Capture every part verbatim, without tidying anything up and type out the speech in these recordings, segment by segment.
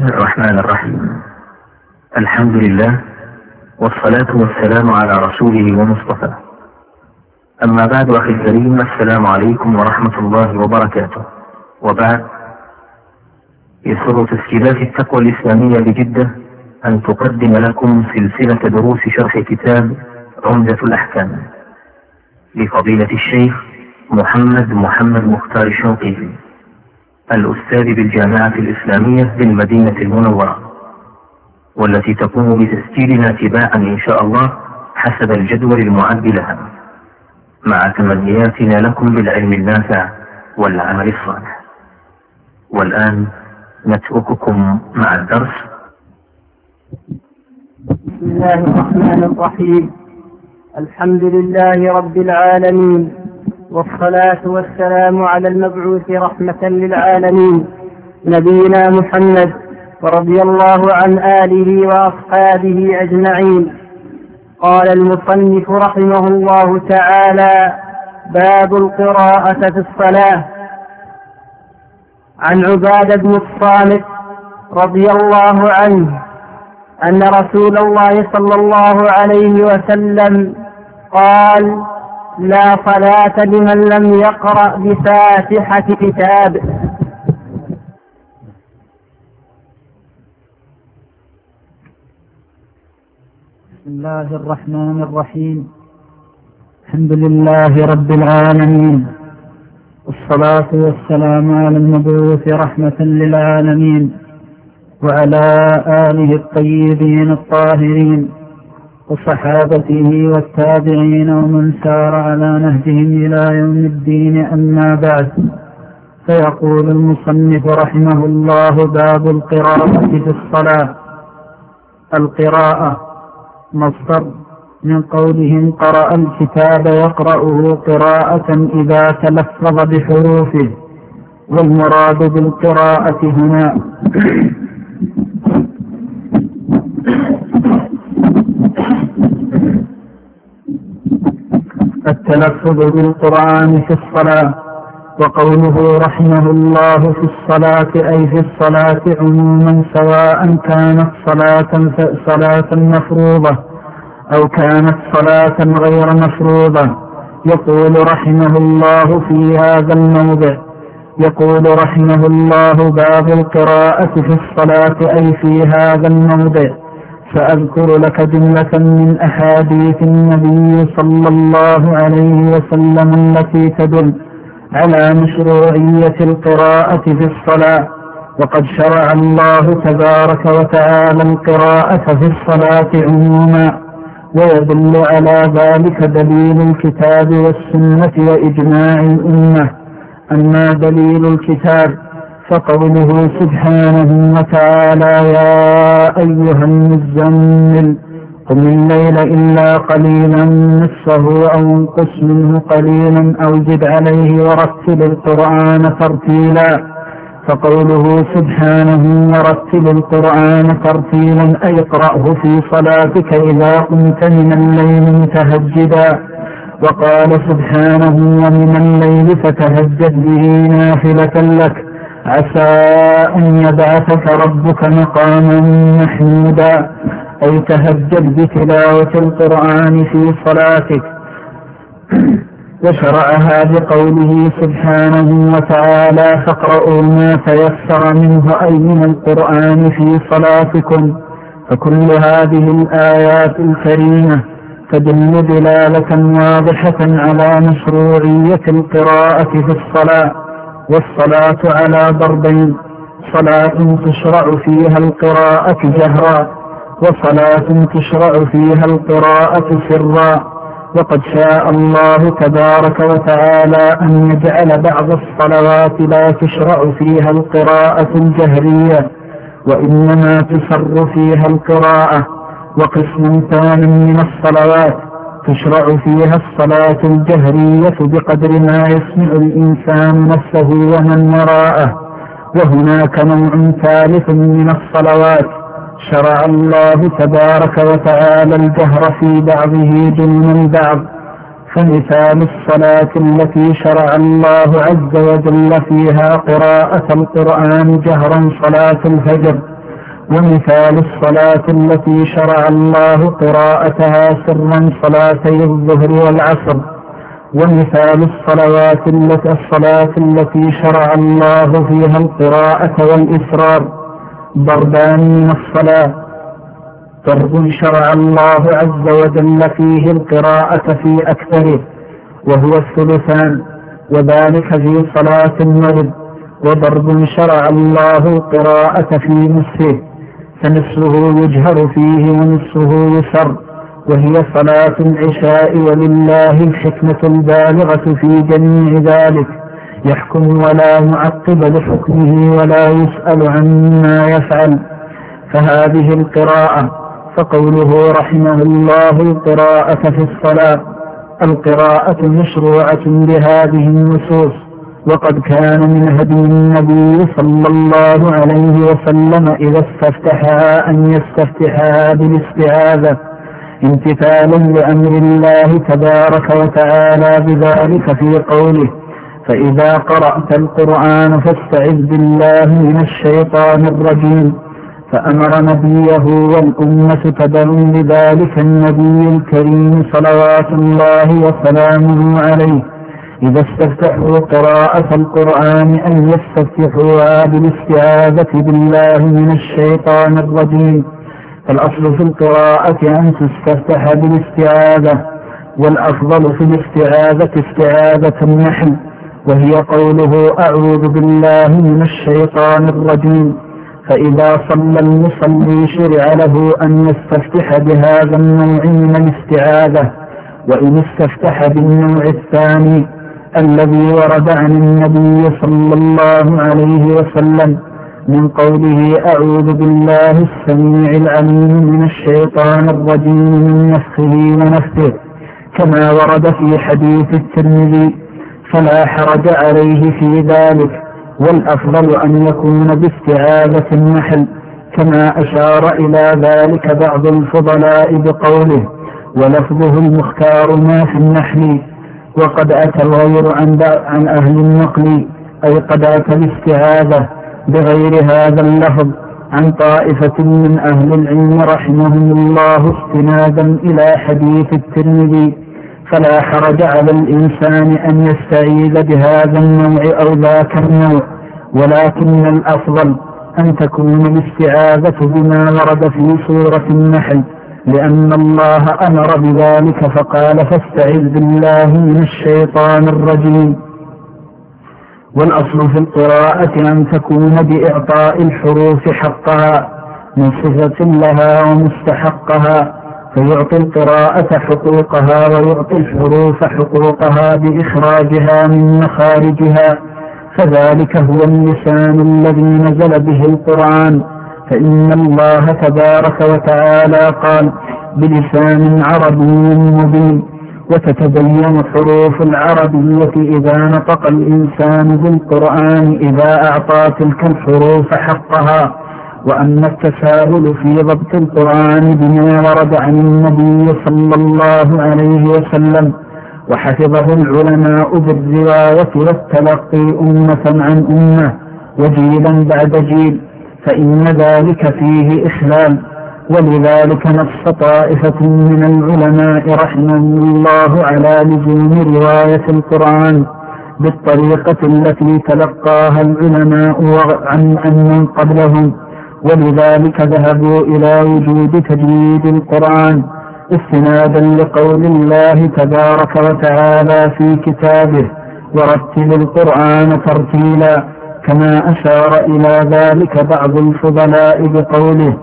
الرحمن الرحيم. الحمد لله والصلاة والسلام على رسوله ومصطفى. أما بعد، أخي الكريم، السلام عليكم ورحمة الله وبركاته. وبعد، يسر تسجيلات التقوى الإسلامية بجدة أن تقدم لكم سلسلة دروس شرح كتاب عمدة الأحكام لفضيلة الشيخ محمد محمد مختار الشنقيطي، الأستاذ بالجامعة الإسلامية بالمدينة المنورة، والتي تقوم بتسجيلها تباعا إن شاء الله حسب الجدول المعد لها، مع تمنياتنا لكم بالعلم النافع والعمل الصالح. والآن نترككم مع الدرس. بسم الله الرحمن الرحيم. الحمد لله رب العالمين، والصلاة والسلام على المبعوث رحمة للعالمين نبينا محمد، ورضي الله عن آله وأصحابه أجمعين. قال المصنف رحمه الله تعالى: باب القراءة في الصلاة. عن عبادة بن الصامت رضي الله عنه أن رسول الله صلى الله عليه وسلم قال: لا صلاة لمن لم يقرأ بفاتحة كتاب. بسم الله الرحمن الرحيم. الحمد لله رب العالمين، والصلاة والسلام على المبعوث رحمة للعالمين وعلى آله الطيبين الطاهرين وصحابته والتابعين ومن سار على نهجهم إلى يوم الدين. أما بعد، فيقول المصنف رحمه الله: باب القراءة في الصلاة. القراءة مصدر من قولهم قرأ الكتاب يقرأه قراءة إذا تلفظ بحروفه، والمراد بالقراءة هنا التلفظ بالقرآن في الصلاة. وقوله رحمه الله في الصلاة أي في الصلاة عموما، سواء كانت صلاة صلاة مفروضة أو كانت صلاة غير مفروضة. يقول رحمه الله في هذا الموضع يقول رحمه الله: باب القراءة في الصلاة أي في هذا الموضع. سأذكر لك جملة من أحاديث النبي صلى الله عليه وسلم التي تدل على مشروعية القراءة في الصلاة. وقد شرع الله تبارك وتعالى القراءة في الصلاة عموما، ويدل على ذلك دليل الكتاب والسنة وإجماع الأمة. أما دليل الكتاب فقوله سبحانه وتعالى: يا أيها المزمل قم الليل إلا قليلا نصفه أو انقص منه قليلا أو زد عليه ورتل القرآن ترتيلا. فقوله سبحانه ورتل القرآن ترتيلا أي اقرأه في صلاتك إذا قمت من الليل متهجدا. وقال سبحانه: ومن الليل فتهجد به نافلة لك عسى أن يبعثك ربك مقاما محمودا، أي تهجد بتلاوة القرآن في صلاتك. وشرعها بقوله سبحانه وتعالى: فاقرؤوا ما تيسر منه أي من القرآن في صلاتكم. فكل هذه الآيات الكريمة تدل دلالة واضحة على مشروعية القراءة في الصلاة. والصلاة على ضربين: صلاة تشرع فيها القراءة جهرا، وصلاة تشرع فيها القراءة سرا. وقد شاء الله تبارك وتعالى أن يجعل بعض الصلوات لا تشرع فيها القراءة الجهرية، وإنما تسر فيها القراءة. وقسم ثاني من الصلوات تشرع فيها الصلاة الجهرية بقدر ما يسمع الإنسان نفسه ومن وراءه. وهناك نوع ثالث من الصلوات شرع الله تبارك وتعالى الجهر في بعضه دون البعض. فمثال الصلاة التي شرع الله عز وجل فيها قراءة القرآن جهرا صلاة الفجر، ومثال الصلاة التي شرع الله قراءتها سرا صلاتي الظهر والعصر، ومثال الصلوات التي الصلاة التي شرع الله فيها القراءة والإسرار ضربان من الصلاة: ضرب شرع الله عز وجل فيه القراءة في أكثره وهو الثلثان، وذلك في صلاة المغرب، وضرب شرع الله القراءة في نصفه، فنصفه يجهر فيه ونصفه يسر، وهي صلاة العشاء، ولله الحكمة البالغة في جميع ذلك، يحكم ولا معقب لحكمه ولا يسأل عما يفعل. فهذه القراءة، فقوله رحمه الله القراءة في الصلاة، القراءة مشروعة بهذه النصوص، وقد كان من هدي النبي صلى الله عليه وسلم إذا استفتحها أن يستفتحها بالاستعاذة امتثالا لأمر الله تبارك وتعالى بذلك في قوله: فإذا قرأت القرآن فاستعذ بالله من الشيطان الرجيم. فأمر نبيه والأمة تبعا لذلك النبي الكريم صلوات الله وسلامه عليه إذا استفتحوا قراءة القرآن أن يستفتحوها بالاستعاذة بالله من الشيطان الرجيم. فالأصل في القراءة أن تستفتح بالاستعاذة، والأفضل في الاستعاذة استعاذة النحل، وهي قوله: أعوذ بالله من الشيطان الرجيم. فإذا صلى المصلي شرع له أن يستفتح بهذا النوع من الاستعاذة، وإن استفتح بالنوع الثاني الذي ورد عن النبي صلى الله عليه وسلم من قوله: أعوذ بالله السميع العليم من الشيطان الرجيم من نفخه ونفثه، كما ورد في حديث الترمذي، فلا حرج عليه في ذلك، والأفضل أن يكون باستعاذة النحل، كما أشار إلى ذلك بعض الفضلاء بقوله: ولفظه المختار ما في النحل. وقد أتى الغير عن أهل النقل، أي قد أتى الاستعاذة بغير هذا اللفظ عن طائفة من أهل العلم رحمهم الله استنادا إلى حديث الترمذي، فلا حرج على الإنسان أن يستعيذ بهذا النوع أو ذاك النوع، ولكن الأفضل أن تكون الاستعاذة بما ورد في سورة النحل، لأن الله أمر بذلك فقال: فاستعذ بالله من الشيطان الرجيم. والأصل في القراءة أن تكون بإعطاء الحروف حقها من صفة لها ومستحقها، فيعطي القراءة حقوقها ويعطي الحروف حقوقها بإخراجها من مخارجها، فذلك هو اللسان الذي نزل به القرآن، فإن الله تبارك وتعالى قال: بلسان عربي مبين. وتتبين حروف العربية إذا نطق الإنسان بالقرآن إذا أعطى تلك الحروف حقها. وأما التساهل في ضبط القرآن بما ورد عن النبي صلى الله عليه وسلم وحفظه العلماء بالرواية والتلقي أمة عن أمة وجيلا بعد جيل، فإن ذلك فيه إخلال، ولذلك نص طائفة من العلماء رحمهم الله على لزوم رواية القرآن بالطريقة التي تلقاها العلماء عن من قبلهم، ولذلك ذهبوا إلى وجود تجويد القرآن استنادا لقول الله تبارك وتعالى في كتابه: ورتل القرآن ترتيلا، كما أشار إلى ذلك بعض الفضلاء بقوله: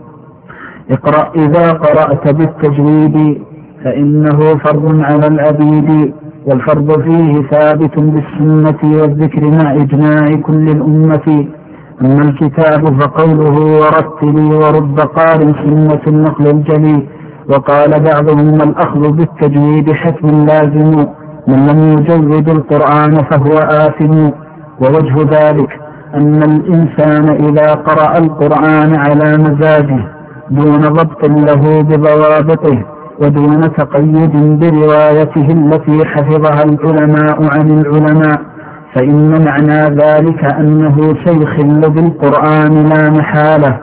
اقرأ إذا قرأت بالتجويد فإنه فرض على العبيد، والفرض فيه ثابت بالسنة والذكر مع إجماع كل الأمة. أما الكتاب فقوله ورتلي ورب قال سنة النقل الجلي. وقال بعضهم: الأخذ بالتجويد حتم لازم، من لم يجود القرآن فهو آثم. ووجه ذلك أن الإنسان إذا قرأ القرآن على مزاجه دون ضبط له بضوابطه ودون تقيد بروايته التي حفظها العلماء عن العلماء، فإن معنى ذلك أنه سيخل بالقرآن لا محالة،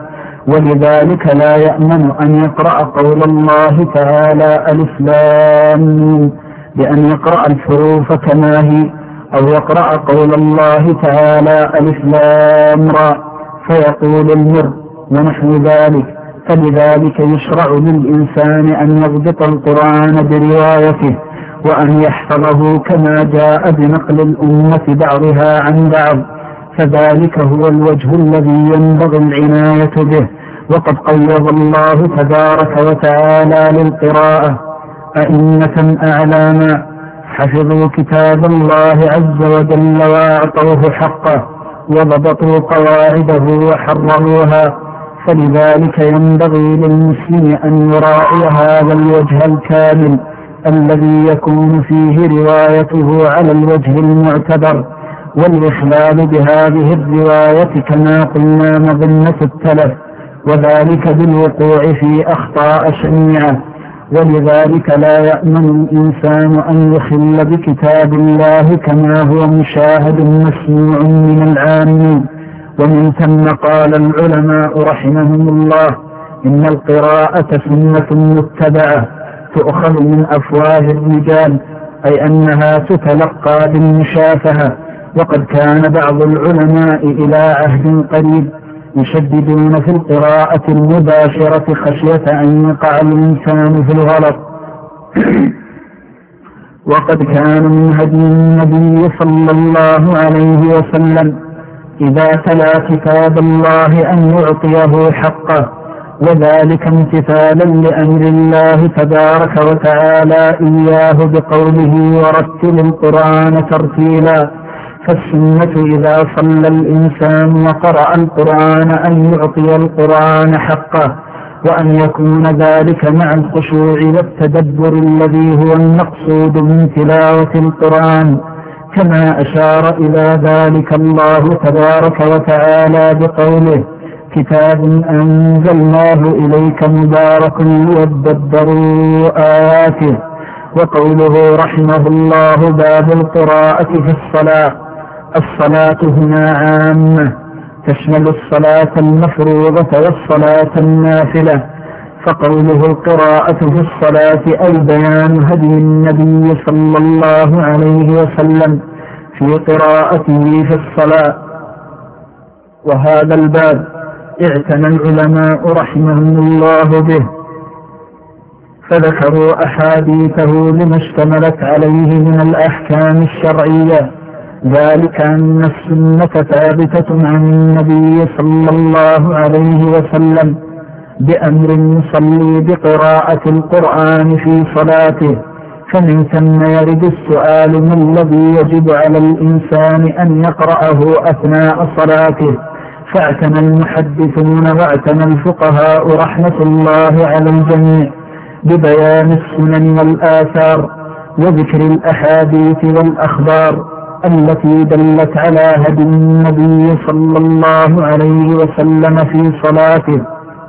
ولذلك لا يأمن أن يقرأ قول الله تعالى ألف لام بأن يقرأ الحروف كما هي، أو يقرأ قول الله تعالى ألف لام را فيقول المر ونحو ذلك. فلذلك يشرع للإنسان أن يضبط القرآن بروايته وأن يحفظه كما جاء بنقل الأمة بعضها عن بعض، فذلك هو الوجه الذي ينبغي العناية به. وقد قيض الله تبارك وتعالى للقراءة أئمة أعلاما حفظوا كتاب الله عز وجل وأعطوه حقه وضبطوا قواعده وحرروها. فلذلك ينبغي للمسلم أن يراعي هذا الوجه الكامل الذي يكون فيه روايته على الوجه المعتبر، والإخلال بهذه الرواية كما قلنا مظنة التلف، وذلك بالوقوع في أخطاء شنيعة. ولذلك لا يأمن الإنسان أن يخل بكتاب الله كما هو مشاهد مسموع من العامين. ومن ثم قال العلماء رحمهم الله إن القراءة سنة متبعة تؤخذ من أفواه الرجال، أي أنها تتلقى بالمشافهة. وقد كان بعض العلماء إلى عهد قريب يشددون في القراءة المباشرة خشية أن يقع الإنسان في الغلط. وقد كان من هدي النبي صلى الله عليه وسلم إذا تلا كتاب الله أن يعطيه حقه، وذلك امتثالا لأمر الله تبارك وتعالى إياه بقوله ورتل القرآن ترتيلا. فالسنة إذا صلى الإنسان وقرأ القرآن أن يعطي القرآن حقه، وأن يكون ذلك مع الخشوع والتدبر الذي هو المقصود من تلاوة القرآن، كما أشار إلى ذلك الله تبارك وتعالى بقوله كتاب أنزلناه إليك مبارك ليدبروا آياته. وقوله رحمه الله باب القراءة في الصلاة. الصلاة هنا عامة تشمل الصلاة المفروضة والصلاة النافلة، فقوله القراءة في الصلاة أي بيان هدي النبي صلى الله عليه وسلم في قراءته في الصلاة. وهذا الباب اعتنى العلماء رحمهم الله به، فذكروا أحاديثه لما اشتملت عليه من الأحكام الشرعية، ذلك أن السنة ثابتة عن النبي صلى الله عليه وسلم بأمر المصلي بقراءة القرآن في صلاته. فمن ثم يرد السؤال ما الذي يجب على الإنسان أن يقرأه أثناء صلاته. فاعتنى المحدثون واعتنى الفقهاء رحمة الله على الجميع ببيان السنن والآثار وذكر الأحاديث والأخبار التي دلت على هدي النبي صلى الله عليه وسلم في صلاته.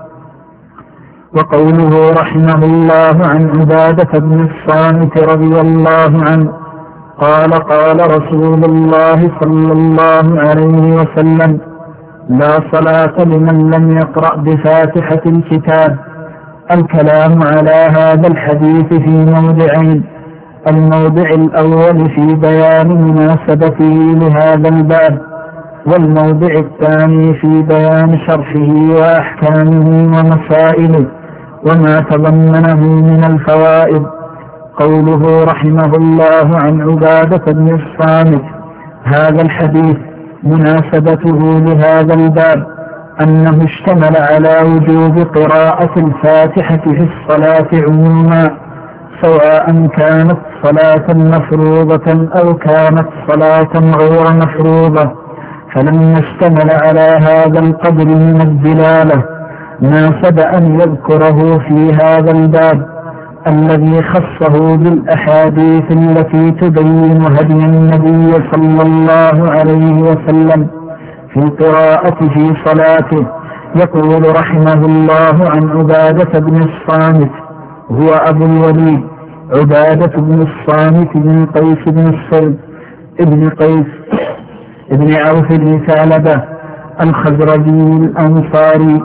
وقوله رحمه الله عن عبادة بن الصامت رضي الله عنه قال قال رسول الله صلى الله عليه وسلم لا صلاة لمن لم يقرأ بفاتحة الكتاب. الكلام على هذا الحديث في موضعين: الموضع الأول في بيان مناسبته لهذا الباب، والموضع الثاني في بيان شرحه وأحكامه ومسائله وما تضمنه من الفوائد. قوله رحمه الله عن عبادة بن الصامت، هذا الحديث مناسبته لهذا الباب أنه اشتمل على وجوب قراءة الفاتحة في الصلاة عموما، سواء كانت صلاة مفروضة أو كانت صلاة غير مفروضة. فلما اشتمل على هذا القدر من الدلالة ناسب أن يذكره في هذا الباب الذي خصه بالأحاديث التي تبين هدي النبي صلى الله عليه وسلم في القراءة في صلاته. يقول رحمه الله عن عبادة بن الصامت، هو أبو الوليد عبادة بن الصامت بن قيس بن الصلب ابن قيس ابن عوف بن ثعلبة الخزرجي الأنصاري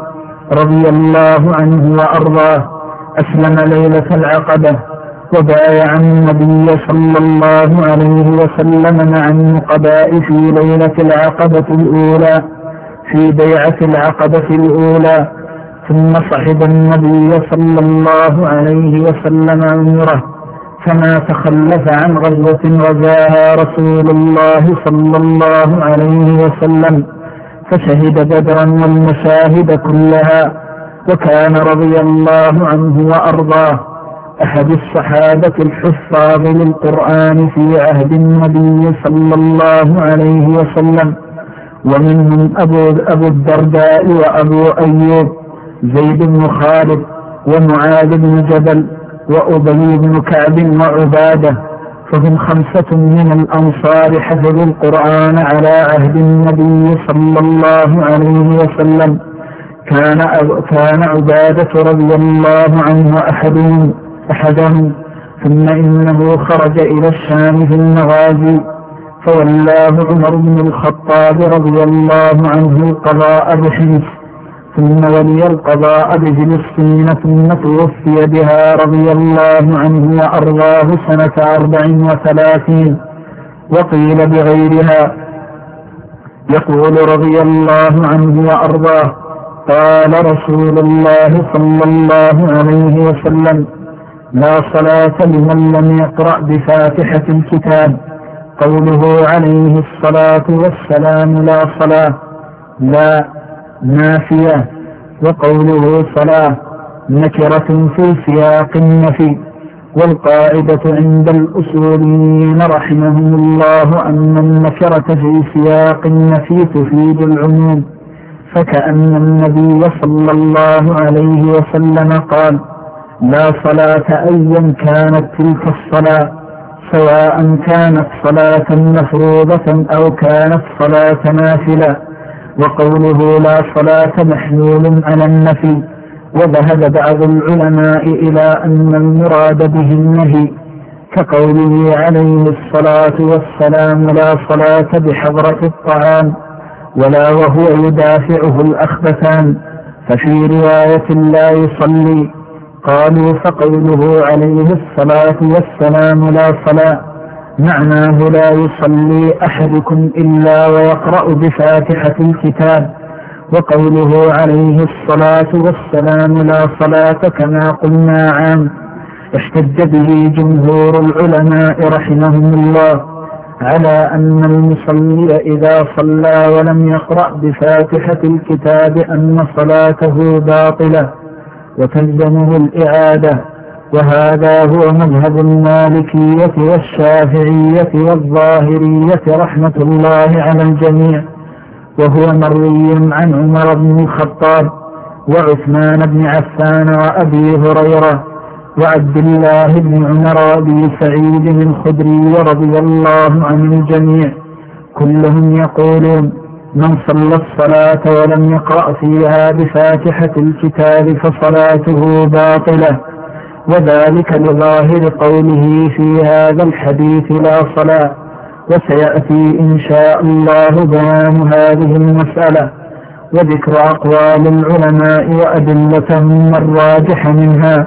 رضي الله عنه وأرضاه أسلم ليلة العقبة وبايع النبي صلى الله عليه وسلم مع النقباء في ليلة العقبة الأولى في بيعة العقبة الأولى، ثم صحب النبي صلى الله عليه وسلم عمره، فما تخلف عن غزوة غزاها رسول الله صلى الله عليه وسلم، فشهد بدرا والمشاهد كلها، وكان رضي الله عنه وأرضاه أحد الصحابة الحفاظ للقرآن في عهد النبي صلى الله عليه وسلم، ومنهم أبو, أبو الدرداء وأبو أيوب، زيد بن خالد ومعاذ بن جبل وأبي بن كعب وعبادة، فهم خمسة من الأنصار حفظوا القرآن على عهد النبي صلى الله عليه وسلم. كان, كان عبادة رضي الله عنه أحدهم أحدهم ثم إنه خرج إلى الشام في المغازي، فولاه عمر بن الخطاب رضي الله عنه القضاء بحمص، ثم ولي القضاء بفلسطين، ثم توفي بها رضي الله عنه وأرضاه سنة أربع وثلاثين. وقيل بغيرها. يقول رضي الله عنه وأرضاه: قال رسول الله صلى الله عليه وسلم: لا صلاة لمن لم يقرأ بفاتحة الكتاب. قوله عليه الصلاة والسلام لا صلاة لا نافية، وقوله صلاة نكرة في سياق النفي. والقاعدة عند الأصوليين رحمهم الله أن النكرة في سياق النفي تفيد العموم، فكأن النبي صلى الله عليه وسلم قال: لا صلاة أيا كانت تلك الصلاة، سواء كانت صلاة مفروضة أو كانت صلاة نافلة. وقوله لا صلاة محمول على النفي، وذهب بعض العلماء إلى أن المراد به النهي، كقوله عليه الصلاة والسلام: لا صلاة بحضرة الطعام، ولا وهو يدافعه الأخبثان. ففي رواية لا يصلي. قالوا: فقوله عليه الصلاة والسلام لا صلاة معناه لا يصلي أحدكم إلا ويقرأ بفاتحة الكتاب. وقوله عليه الصلاة والسلام لا صلاة كما قلنا عام، احتج به جمهور العلماء رحمهم الله على أن المصلي إذا صلى ولم يقرأ بفاتحة الكتاب أن صلاته باطلة وتلزمه الإعادة، وهذا هو مذهب المالكية والشافعية والظاهرية رحمة الله على الجميع، وهو مروي عن عمر بن الخطاب وعثمان بن عفان وأبي هريرة وعبد الله بن عمر وأبي سعيد الخدري رضي الله عن الجميع، كلهم يقولون: من صلى الصلاة ولم يقرأ فيها بفاتحة الكتاب فصلاته باطلة، وذلك لظاهر قوله في هذا الحديث لا صلاة. وسيأتي إن شاء الله بيان هذه المسألة وذكر أقوال العلماء وأدلتهم الراجح منها.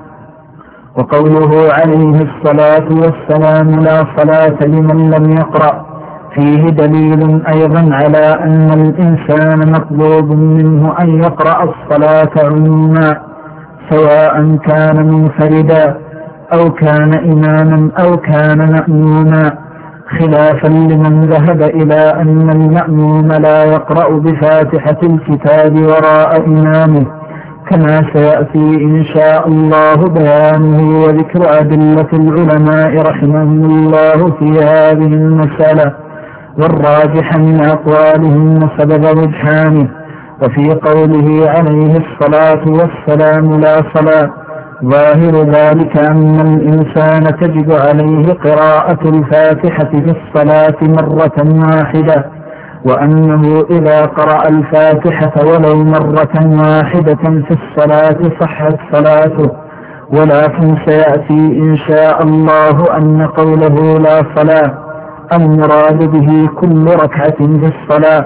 وقوله عليه الصلاة والسلام لا صلاة لمن لم يقرأ فيه دليل أيضا على أن الإنسان مطلوب منه أن يقرأ الصلاة عموما، سواء كان منفردا أو كان إماما أو كان مأموما، خلافا لمن ذهب إلى أن المأموم لا يقرأ بفاتحة الكتاب وراء إمامه، كما سيأتي إن شاء الله بيانه وذكر أدلة العلماء رحمهم الله في هذه المسألة، والراجح من أقوالهم سبب رجحانه. وفي قوله عليه الصلاة والسلام لا صلاة ظاهر ذلك أن الإنسان تجب عليه قراءة الفاتحة في الصلاة مرة واحدة، وأنه إذا قرأ الفاتحة ولو مرة واحدة في الصلاة صحت صلاته. ولكن سيأتي إن شاء الله أن قوله لا صلاة المراد به كل ركعة في الصلاة،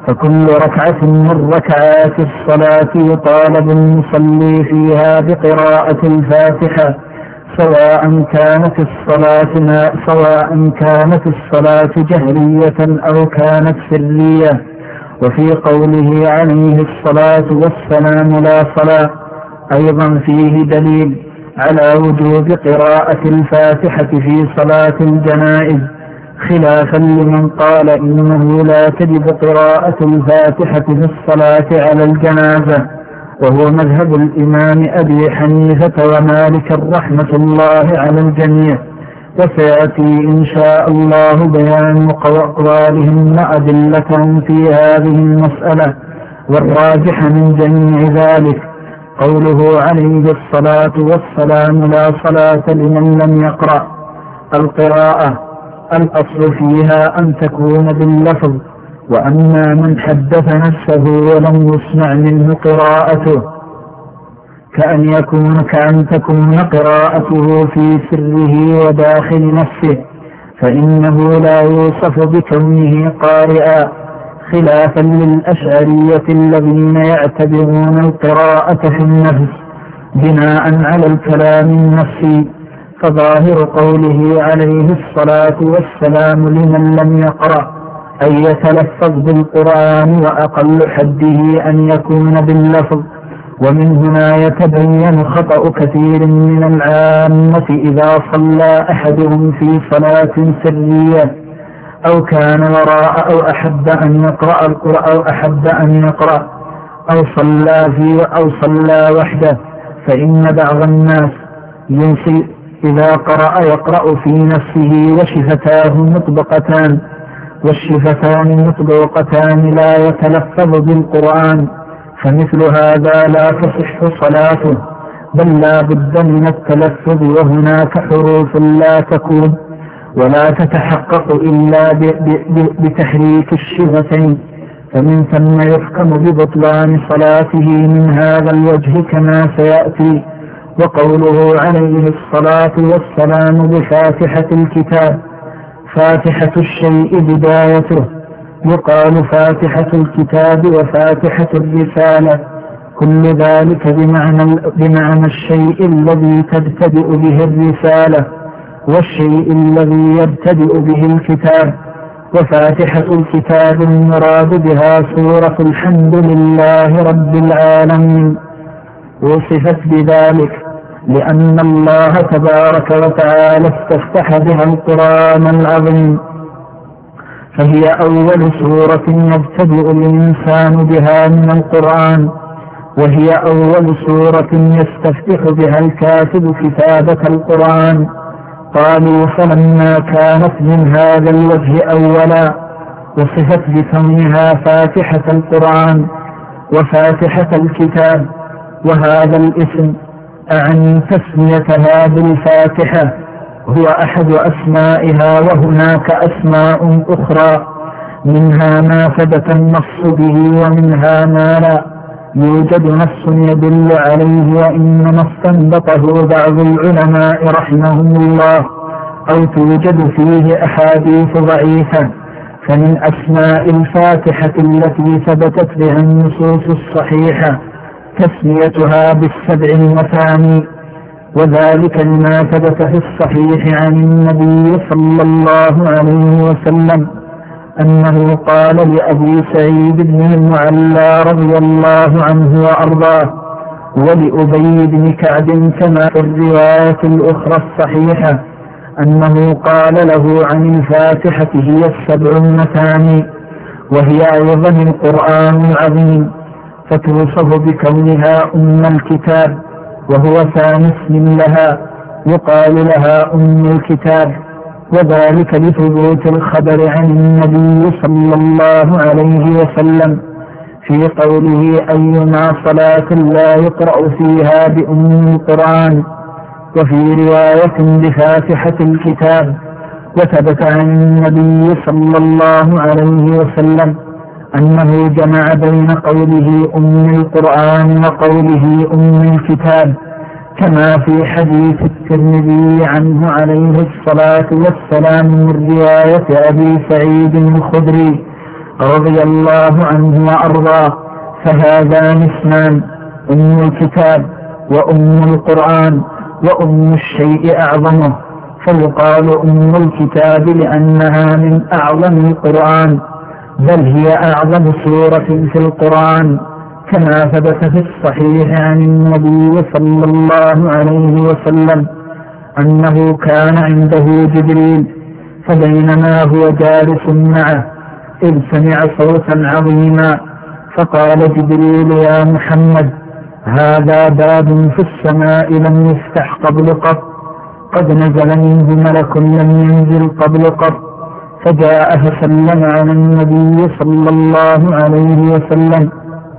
فكل ركعة من ركعات الصلاة يطالب المصلي فيها بقراءة الفاتحة، سواء كانت الصلاة ما سواء كانت الصلاة جهرية أو كانت سرية. وفي قوله عليه الصلاة والسلام لا صلاة أيضا فيه دليل على وجوب قراءة الفاتحة في صلاة الجنائز، خلافا لمن قال إنه لا تجب قراءة الفاتحة في الصلاة على الجنازة، وهو مذهب الإمام أبي حنيفة ومالك رحمة الله على الجميع. وسيأتي إن شاء الله بيان أقوالهم وأدلتهم في هذه المسألة. والراجح من جميع ذلك قوله عليه الصلاة والسلام لا صلاة لمن لم يقرأ. القراءة الأصل فيها أن تكون باللفظ، وأما من حدث نفسه ولم يسمع منه قراءته كأن يكون كأن تكون قراءته في سره وداخل نفسه، فإنه لا يوصف بكونه قارئا، خلافا للأشعرية الذين يعتبرون القراءة في النفس بناء على الكلام النفسي. فظاهر قوله عليه الصلاة والسلام لمن لم يقرأ أن يتلفظ بالقرآن، وأقل حده أن يكون باللفظ. ومن هنا يتبين خطأ كثير من العامة إذا صلى أحدهم في صلاة سرية أو كان وراء أو أحب أن يقرأ القرآن أو أحب أن يقرأ أو صلى في أو صلى وحده، فإن بعض الناس ينسي إذا قرأ يقرأ في نفسه وشفتاه مطبقتان والشفتان مطبقتان لا يتلفظ بالقرآن، فمثل هذا لا تصح صلاته، بل لا بد من التلفظ، وهناك حروف لا تكون ولا تتحقق إلا بتحريك الشفتين، فمن ثم يحكم ببطلان صلاته من هذا الوجه كما سيأتي. وقوله عليه الصلاة والسلام بفاتحة الكتاب، فاتحة الشيء بدايته، يقال فاتحة الكتاب وفاتحة الرسالة، كل ذلك بمعنى, بمعنى الشيء الذي تبتدئ به الرسالة والشيء الذي يبتدئ به الكتاب. وفاتحة الكتاب المراد بها سورة الحمد لله رب العالمين، وصفت بذلك لأن الله تبارك وتعالى استفتح بها القرآن العظيم، فهي أول سورة يبتدئ الإنسان بها من القرآن، وهي أول سورة يستفتح بها الكاتب كتابة القرآن. قالوا فلما كانت من هذا الوجه أولا وصفت بكونها فاتحة القرآن وفاتحة الكتاب، وهذا الاسم أعني تسميتها بالفاتحة هو أحد أسمائها، وهناك أسماء أخرى منها ما ثبت النص به ومنها ما لا يوجد نص يدل عليه، وإنما استنبطه بعض العلماء رحمهم الله، أو توجد فيه أحاديث ضعيفة. فمن أسماء الفاتحة التي ثبتت بها النصوص الصحيحة تسميتها بالسبع المثاني، وذلك لما ثبت في الصحيح عن النبي صلى الله عليه وسلم أنه قال لأبي سعيد بن المعلى رضي الله عنه وأرضاه ولأبي بن كعب كما في الرواية الأخرى الصحيحة أنه قال له عن الفاتحة هي السبع المثاني، وهي أيضا القرآن العظيم، فتوصف بكونها أم الكتاب، وهو ثاني اسم لها، يقال لها أم الكتاب، وذلك لثبوت الخبر عن النبي صلى الله عليه وسلم في قوله أيما صلاة لا يقرأ فيها بأم القرآن، وفي رواية بفاتحة الكتاب. وثبت عن النبي صلى الله عليه وسلم أنه جمع بين قوله أم القرآن وقوله أم الكتاب، كما في حديث الترمذي عنه عليه الصلاة والسلام من رواية أبي سعيد الخدري رضي الله عنه وأرضاه. فهذان اسمان: أم الكتاب وأم القرآن، وأم الشيء أعظمه، فيقال أم الكتاب لأنها من أعظم القرآن، بل هي أعظم سورة في القرآن، كما ثبت في الصحيح عن النبي صلى الله عليه وسلم أنه كان عنده جبريل، فبينما هو جالس معه إذ سمع صوتا عظيما، فقال جبريل: يا محمد، هذا باب في السماء لم يفتح قبل قط، قد نزل منه ملك لم ينزل قبل قط. فجاء فسلم على النبي صلى الله عليه وسلم،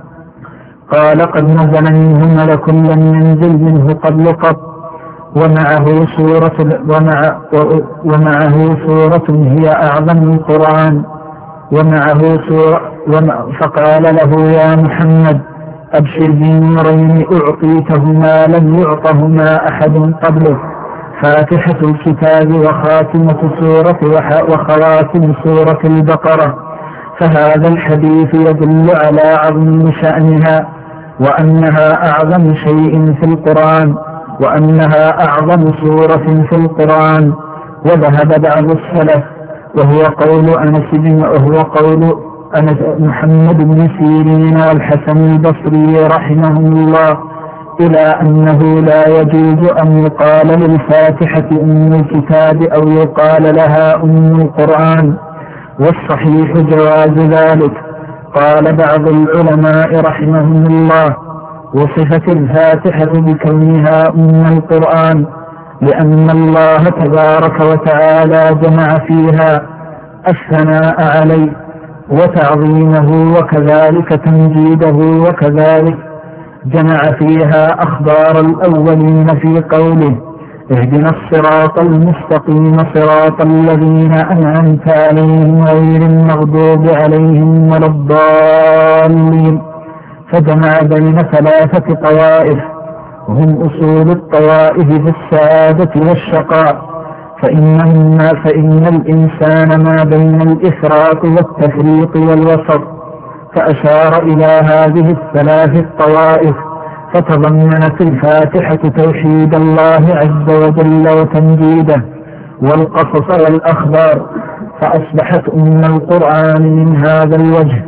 قال: قد نزل منه ملك لم ينزل منه قبل قط، ومعه سورة, ومع ومعه سورة هي أعظم القرآن، ومعه سورة. فقال له: يا محمد، أبشر بنورين أعطيتهما لم يعطهما أحد قبله، فاتحة الكتاب وخاتمة سورة وخواتم سورة البقرة. فهذا الحديث يدل على عظم شأنها، وأنها أعظم شيء في القرآن، وأنها أعظم سورة في القرآن. وذهب بعض السلف، وهو قول أنس بن وهو قول أنس محمد بن سيرين والحسن البصري رحمهم الله، إلى أنه لا يجوز أن يقال للفاتحة أم الكتاب أو يقال لها أم القرآن، والصحيح جواز ذلك. قال بعض العلماء رحمهم الله: وصفت الفاتحة بكونها أم القرآن لأن الله تبارك وتعالى جمع فيها الثناء عليه وتعظيمه، وكذلك تمجيده، وكذلك جمع فيها أخبار الأولين في قوله: اهدنا الصراط المستقيم صراط الذين أنعمت عليهم غير المغضوب عليهم ولا الضالين. فجمع بين ثلاثة طوائف هم أصول الطوائف في السعادة والشقاء، فإن, فإن الإنسان ما بين الإفراط والتفريط والوسط، فأشار إلى هذه الثلاث الطوائف، فتضمنت الفاتحة توحيد الله عز وجل وتمجيده والقصص والأخبار، فأصبحت أم القرآن من هذا الوجه.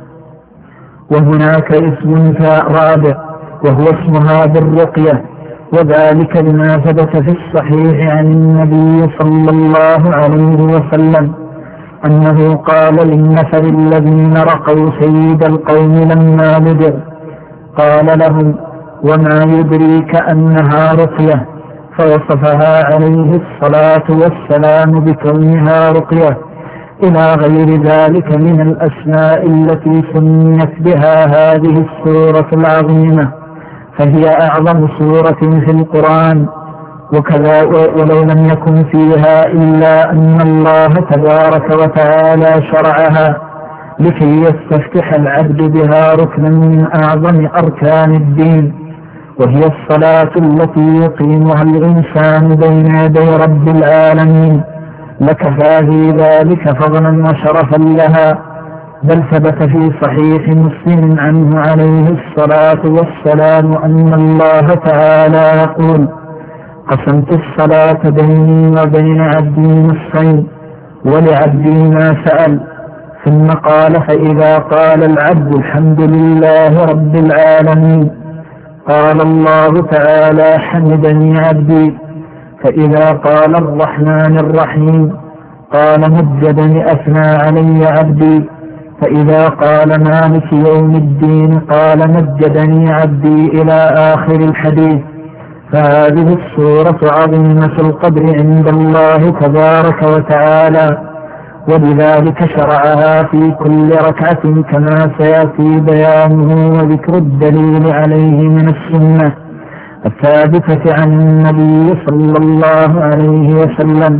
وهناك اسم رابع وهو اسمها بالرقية، وذلك لما ثبت في الصحيح عن النبي صلى الله عليه وسلم أنه قال للنفر الذين رقوا سيد القوم لما بدر، قال لهم: وما يدريك أنها رقية؟ فوصفها عليه الصلاة والسلام بكونها رقية، إلى غير ذلك من الأسماء التي سميت بها هذه السورة العظيمة، فهي أعظم سورة في القرآن. وكذا ولو لم يكن فيها إلا أن الله تبارك وتعالى شرعها لكي يستفتح العبد بها ركنا من أعظم أركان الدين، وهي الصلاة التي يقيمها الإنسان بين يدي رب العالمين، لكفى في ذلك فضلا وشرفا لها. بل ثبت في صحيح مسلم عنه عليه الصلاة والسلام أن الله تعالى يقول: قسمت الصلاة بيني وبين عبدي نصفين ولعبدي ما سأل. ثم قال: فإذا قال العبد الحمد لله رب العالمين قال الله تعالى: حمدني عبدي. فإذا قال الرحمن الرحيم قال: مجدني أثنى علي عبدي. فإذا قال مالك يوم الدين قال: مجدني عبدي، إلى آخر الحديث. فهذه السورة عظيمة القدر عند الله تبارك وتعالى، ولذلك شرعها في كل ركعة كما سيأتي بيانه وذكر الدليل عليه من السنة الثابتة عن النبي صلى الله عليه وسلم.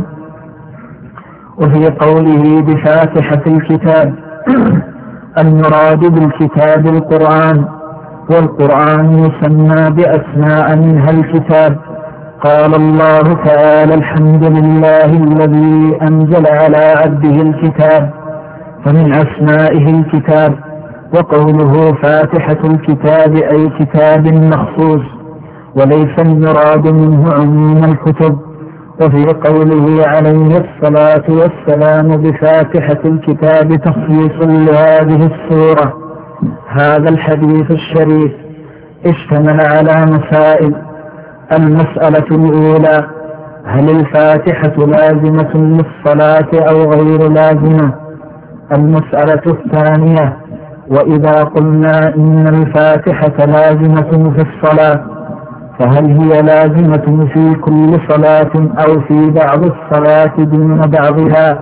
وفي قوله بفاتحة الكتاب المراد بالكتاب القرآن، والقرآن يسمى بأسماء منها الكتاب. قال الله تعالى: الحمد لله الذي أنزل على عبده الكتاب. فمن أسمائه الكتاب، وقوله فاتحة الكتاب أي كتاب مخصوص، وليس المراد منه عموم الكتب. وفي قوله عليه الصلاة والسلام بفاتحة الكتاب تخصيص لهذه السورة. هذا الحديث الشريف اشتمل على مسائل. المسألة الأولى: هل الفاتحة لازمة للصلاة أو غير لازمة؟ المسألة الثانية: وإذا قلنا إن الفاتحة لازمة في الصلاة فهل هي لازمة في كل صلاة أو في بعض الصلاة دون بعضها؟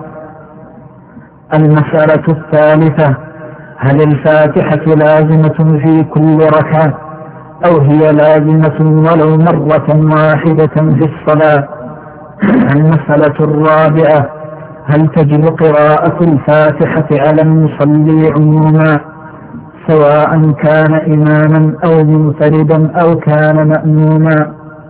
المسألة الثالثة: هل الفاتحة لازمة في كل ركعة أو هي لازمة ولو مرة واحدة في الصلاة؟ المسألة الرابعة: هل تجب قراءة الفاتحة على المصلي عموما سواء كان إماما أو منفردا أو كان مأموما؟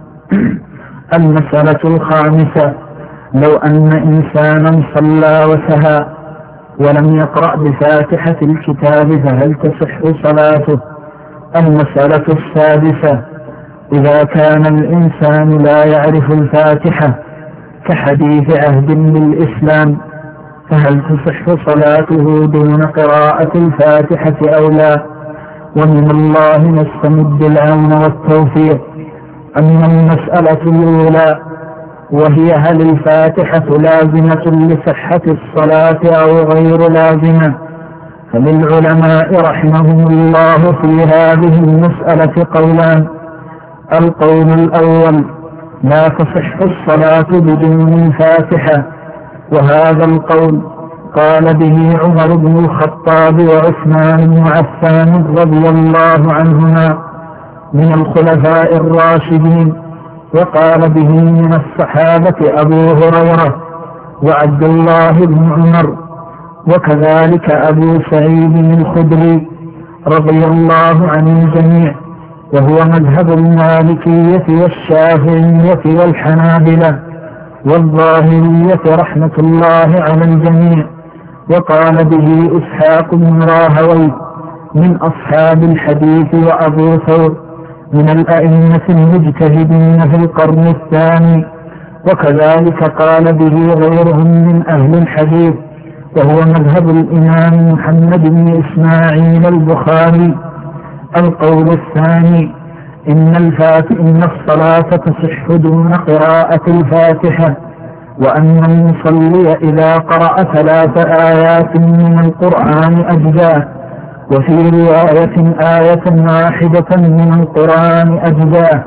المسألة الخامسة: لو أن إنسانا صلى وسهى ولم يقرأ بفاتحة الكتاب فهل تصح صلاته؟ المسألة السادسة: إذا كان الإنسان لا يعرف الفاتحة كحديث عهد للإسلام فهل تصح صلاته دون قراءة الفاتحة أو لا؟ ومن الله نستمد العون والتوفيق. أما المسألة الأولى وهي هل الفاتحة لازمة لصحة الصلاة أو غير لازمة، فللعلماء رحمهم الله في هذه المسألة قولان. القول الأول: لا تصح الصلاة بدون الفاتحة، وهذا القول قال به عمر بن الخطاب وعثمان بن عفان رضي الله عنهما من الخلفاء الراشدين، وقال به من الصحابة أبو هريرة وعبد الله بن عمر، وكذلك أبو سعيد الخدري رضي الله عن الجميع، وهو مذهب المالكية والشافعية والحنابلة والظاهرية رحمة الله على الجميع. وقال به إسحاق بن راهوي من أصحاب الحديث وأبو ثور من الأئمة المجتهدين في القرن الثاني، وكذلك قال به غيرهم من أهل الحديث، وهو مذهب الإمام محمد بن إسماعيل البخاري. القول الثاني: إن الفاتحة إن الصلاة تصح دون قراءة الفاتحة، وأن المصلي إذا قرأ ثلاث آيات من القرآن أجزاه، وفي رواية آية واحدة من القرآن أجزاه.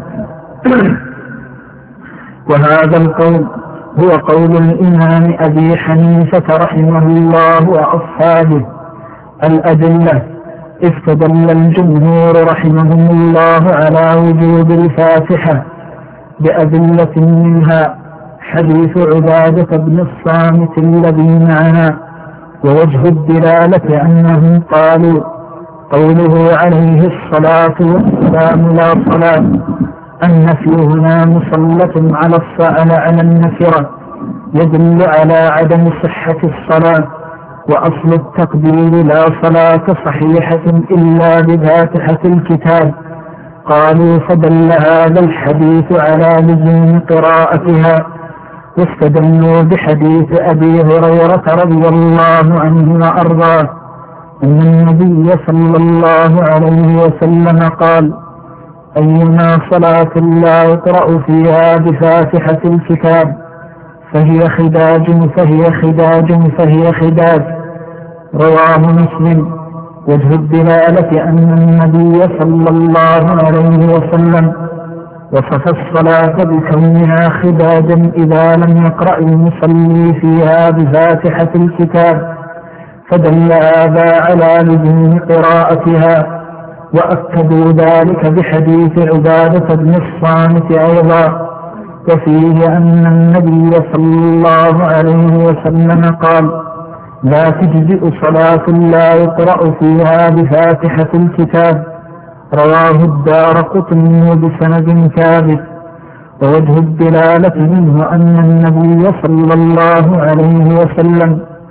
وهذا القول هو قول الإمام أبي حنيفة رحمه الله وأصحابه. الأدلة: استدل الجمهور رحمهم الله على وجوب الفاتحة بأدلة منها حديث عبادة بن الصامت الذي معنا، ووجه الدلالة أنهم قالوا قوله عليه الصلاة والسلام لا صلاة، النفي هنا مسلط على الصلاة على النكرة يدل على عدم صحة الصلاة، وأصل التقدير لا صلاة صحيحة إلا بفاتحة الكتاب. قالوا فدل هذا الحديث على لزوم قراءتها، واستدلوا بحديث أبي هريرة رضي الله عنه وأرضاه أن النبي صلى الله عليه وسلم قال: أيما صلاة لا يقرأ فيها بفاتحة الكتاب فهي خداج فهي خداج فهي خداج. رواه مسلم. وجه الدلالة أن النبي صلى الله عليه وسلم وصف الصلاة بكونها خداجا إذا لم يقرأ المصلي فيها بفاتحة الكتاب، فدل هذا على لزوم قراءتها. وأكدوا ذلك بحديث عبادة بن الصامت أيضا، وفيه أن النبي صلى الله عليه وسلم قال: لا تجزئ صلاة لا يقرأ فيها بفاتحة الكتاب. رواه الدارقطني بسند ثابت. ووجه الدلالة منه أن النبي صلى الله عليه وسلم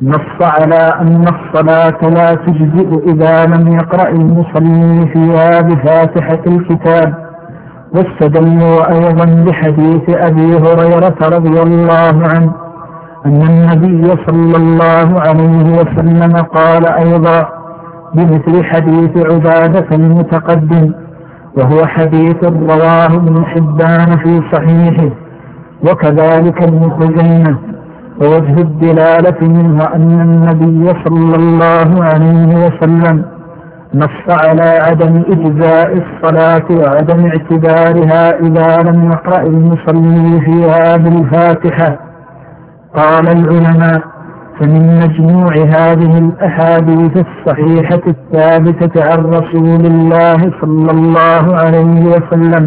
نص على أن الصلاة لا تجزئ إذا لم يقرأ المصلي فيها بفاتحة الكتاب. واستدلوا أيضا بحديث أبي هريرة رضي الله عنه أن النبي صلى الله عليه وسلم قال أيضا بمثل حديث عبادة المتقدم، وهو حديث رواه ابن حبان في صحيحه وكذلك ابن خزيمة. ووجه الدلالة منه أن النبي صلى الله عليه وسلم نص على عدم إجزاء الصلاة وعدم اعتبارها إذا لم يقرأ المصلي فيها بالفاتحة. قال العلماء: فمن مجموع هذه الأحاديث الصحيحة الثابتة عن رسول الله صلى الله عليه وسلم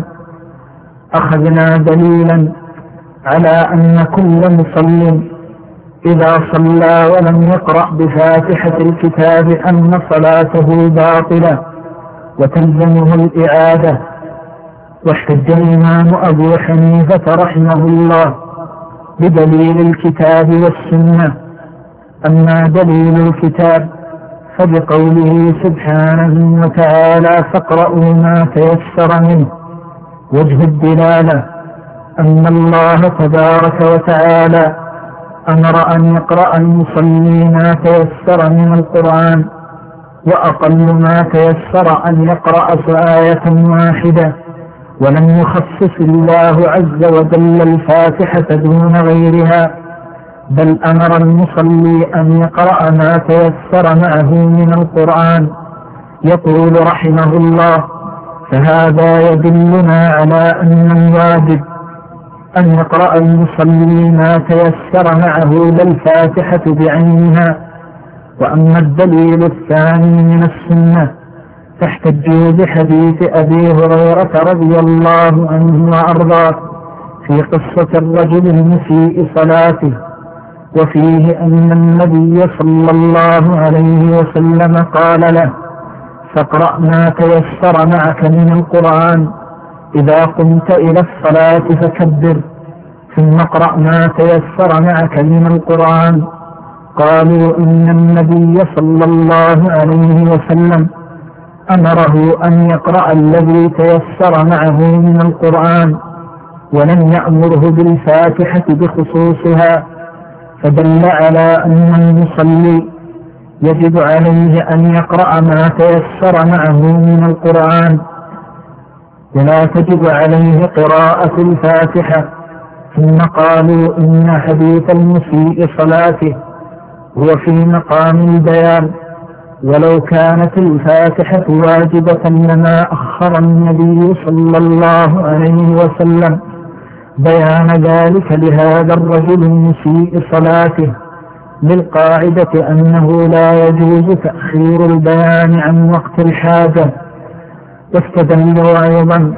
أخذنا دليلا على أن كل مصل إذا صلى ولم يقرأ بفاتحة الكتاب أن صلاته باطلة وتلزمه الإعادة. واحتج الإمام أبو حنيفة رحمه الله بدليل الكتاب والسنة. أما دليل الكتاب فبقوله سبحانه وتعالى: فاقرؤوا ما تيسر منه. وجه الدلالة أن الله تبارك وتعالى أمر أن يقرأ المصلي ما تيسر من القرآن، وأقل ما تيسر أن يقرأ آية واحدة، ولم يخصص الله عز وجل الفاتحة دون غيرها، بل أمر المصلي أن يقرأ ما تيسر معه من القرآن. يقول رحمه الله: فهذا يدلنا على أن الواجب أن يقرأ المصلي ما تيسر معه للفاتحة بعينها. وأما الدليل الثاني من السنة فاحتجوا بحديث أبي هريرة رضي الله عنه وأرضاه في قصة الرجل المسيء صلاته، وفيه أن النبي صلى الله عليه وسلم قال له: فاقرأ ما تيسر معك من القرآن، إذا قمت إلى الصلاة فكبر، ثم اقرأ ما تيسر معك من القرآن. قالوا: إن النبي صلى الله عليه وسلم أمره أن يقرأ الذي تيسر معه من القرآن، ولم يأمره بالفاتحة بخصوصها، فدل على أن المصلي يجب عليه أن يقرأ ما تيسر معه من القرآن، ولا تجب عليه قراءة الفاتحة. ثم قالوا: إن حديث المسيء صلاته هو في مقام البيان، ولو كانت الفاتحة واجبة لما أخر النبي صلى الله عليه وسلم بيان ذلك لهذا الرجل المسيء صلاته، للقاعدة أنه لا يجوز تأخير البيان عن وقت الحاجة. واستدلوا أيضا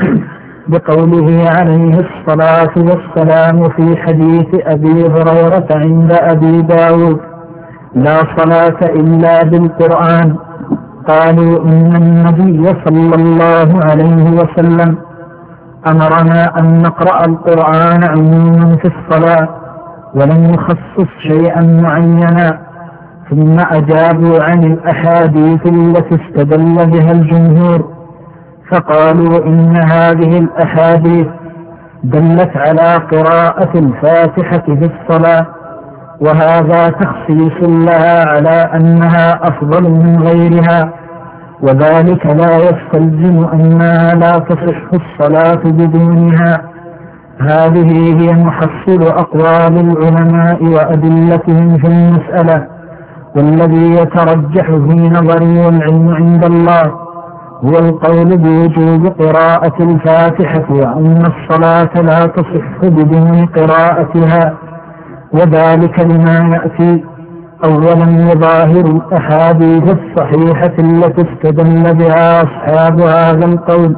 بقوله عليه الصلاة والسلام في حديث أبي هريرة عند أبي داود: لا صلاة إلا بالقرآن. قالوا: إن النبي صلى الله عليه وسلم أمرنا أن نقرأ القرآن عموما في الصلاة، ولم يخصص شيئا معينا. ثم أجابوا عن الأحاديث التي استدل بها الجمهور، فقالوا: إن هذه الأحاديث دلت على قراءة الفاتحة في الصلاة، وهذا تخصيص لها على أنها أفضل من غيرها، وذلك لا يستلزم أنها لا تصح الصلاة بدونها. هذه هي محصل أقوال العلماء وأدلتهم في المسألة، والذي يترجح في نظري والعلم عند الله هو القول بوجوب قراءة الفاتحة، وأن الصلاة لا تصح بدون قراءتها، وذلك لما يأتي: أولا يظاهر الأحاديث الصحيحة التي استدل بها أصحاب هذا القول،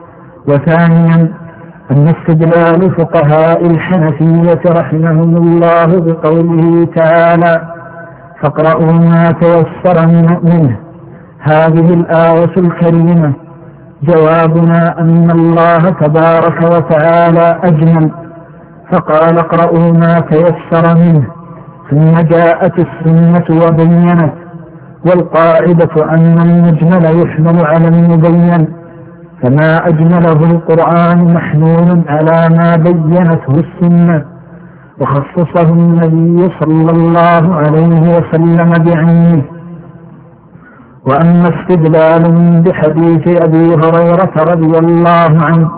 وثانيا أن استدلال فقهاء الحنفية رحمهم الله بقوله تعالى: فاقرؤوا ما تيسر منه، هذه الآية الكريمة جوابنا أن الله تبارك وتعالى أجمل، فقال: اقرؤوا ما تيسر منه، ثم جاءت السنة وبينت، والقاعدة أن المجمل يحمل على المبين، فما أجمله القرآن محمول على ما بينته السنة، وخصصه النبي صلى الله عليه وسلم بعينه. وأما استدلال بحديث أبي هريرة رضي الله عنه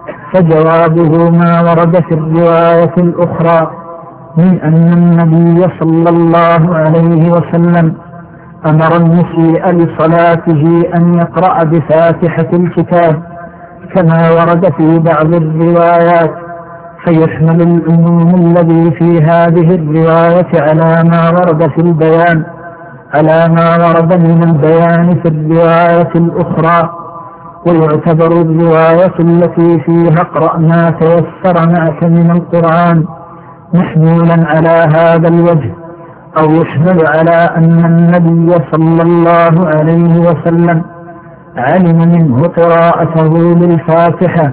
فجوابه ما ورد في الرواية الأخرى من أن النبي صلى الله عليه وسلم أمر المسيء لصلاته أن يقرأ بفاتحة الكتاب كما ورد في بعض الروايات، فيحمل العموم الذي في هذه الرواية على ما ورد في البيان على ما ورد من البيان في الرواية الأخرى، ويعتبر الرواية التي فيها اقرأ ما تيسر معك من القرآن محمولا على هذا الوجه، أو يحمل على أن النبي صلى الله عليه وسلم علم منه قراءته للفاتحة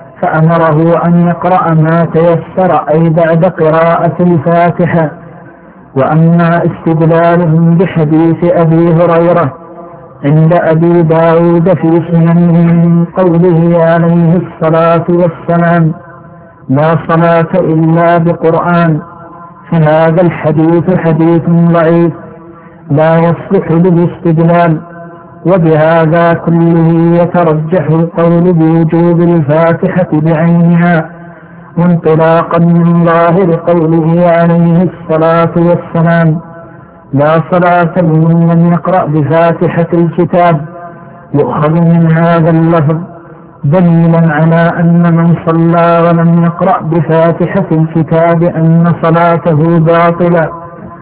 فأمره أن يقرأ ما تيسر أي بعد قراءة الفاتحة. وأما استدلالهم بحديث أبي هريرة عند أبي داود في سننه من قوله عليه الصلاة والسلام لا صلاة إلا بقرآن، فهذا الحديث حديث ضعيف لا يصلح للاستدلال، وبهذا كله يترجح القول بوجوب الفاتحة بعينها، وانطلاقا من ظاهر قوله عليه الصلاة والسلام لا صلاة لمن لم يقرأ بفاتحة الكتاب، يؤخذ من هذا اللفظ دليلا على أن من صلى ولم يقرأ بفاتحة الكتاب أن صلاته باطلة،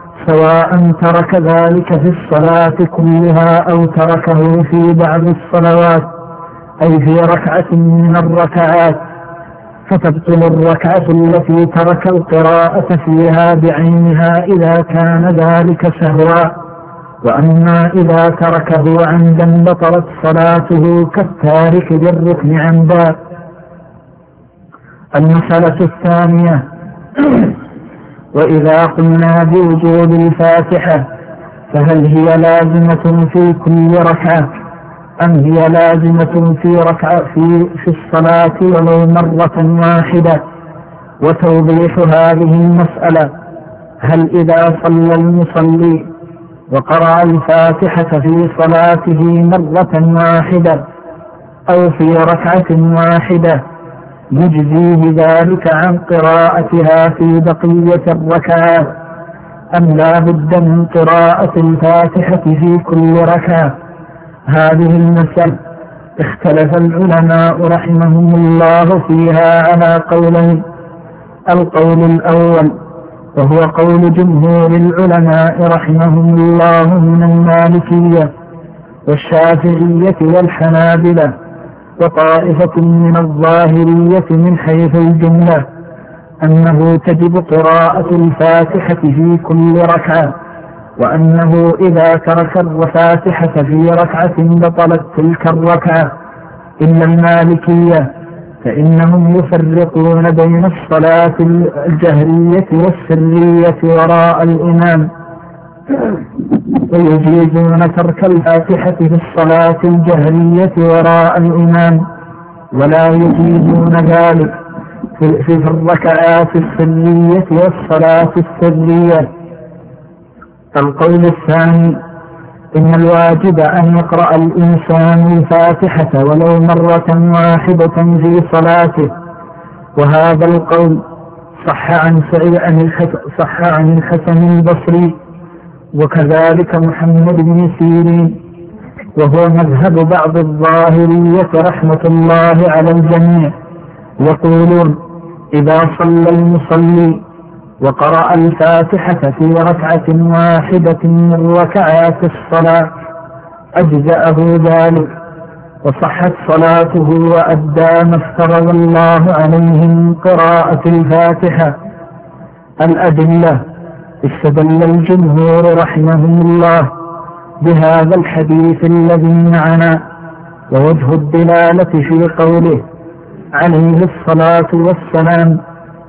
سواء ترك ذلك في الصلاة كلها أو تركه في بعض الصلوات أي في ركعة من الركعات، فتبطل الركعة التي ترك القراءة فيها بعينها إذا كان ذلك سهوا، وأما إذا تركه عمدا بطلت صلاته كالتارك للركن عمدا. المسألة الثانية وإذا قلنا بوجوب الفاتحة فهل هي لازمة في كل ركعة أم هي لازمة في ركعة في, في الصلاة ولو مرة واحدة؟ وتوضيح هذه المسألة هل إذا صلى المصلي وقرأ الفاتحة في صلاته مرة واحدة أو في ركعة واحدة يجزيه ذلك عن قراءتها في بقية الركعات أم لا بد من قراءة الفاتحة في كل ركعة؟ هذه المسألة اختلف العلماء رحمهم الله فيها على قولين. القول الأول وهو قول جمهور العلماء رحمهم الله من المالكية والشافعية والحنابلة وطائفة من الظاهرية من حيث الجملة أنه تجب قراءة الفاتحة في كل ركعة، وأنه إذا ترك الفاتحة في ركعة بطلت تلك الركعة، إلا المالكية فإنهم يفرقون بين الصلاة الجهرية والسرية وراء الإمام، ويجيزون ترك الفاتحة في الصلاة الجهرية وراء الإمام، ولا يجيزون ذلك في الركعات السرية والصلاة السرية. القول الثاني إن الواجب أن يقرأ الإنسان الفاتحة ولو مرة واحدة في صلاته، وهذا القول صح عن سعيد صح عن الحسن البصري وكذلك محمد بن سيرين، وهو مذهب بعض الظاهرية رحمة الله على الجميع، يقولون إذا صلى المصلي وقرأ الفاتحة في ركعة واحدة من ركعات الصلاة أجزأه ذلك وصحت صلاته وأدى ما افترض الله عليه من قراءة الفاتحة. الأدلة استدل الجمهور رحمهم الله بهذا الحديث الذي معنا، ووجه الدلالة في قوله عليه الصلاة والسلام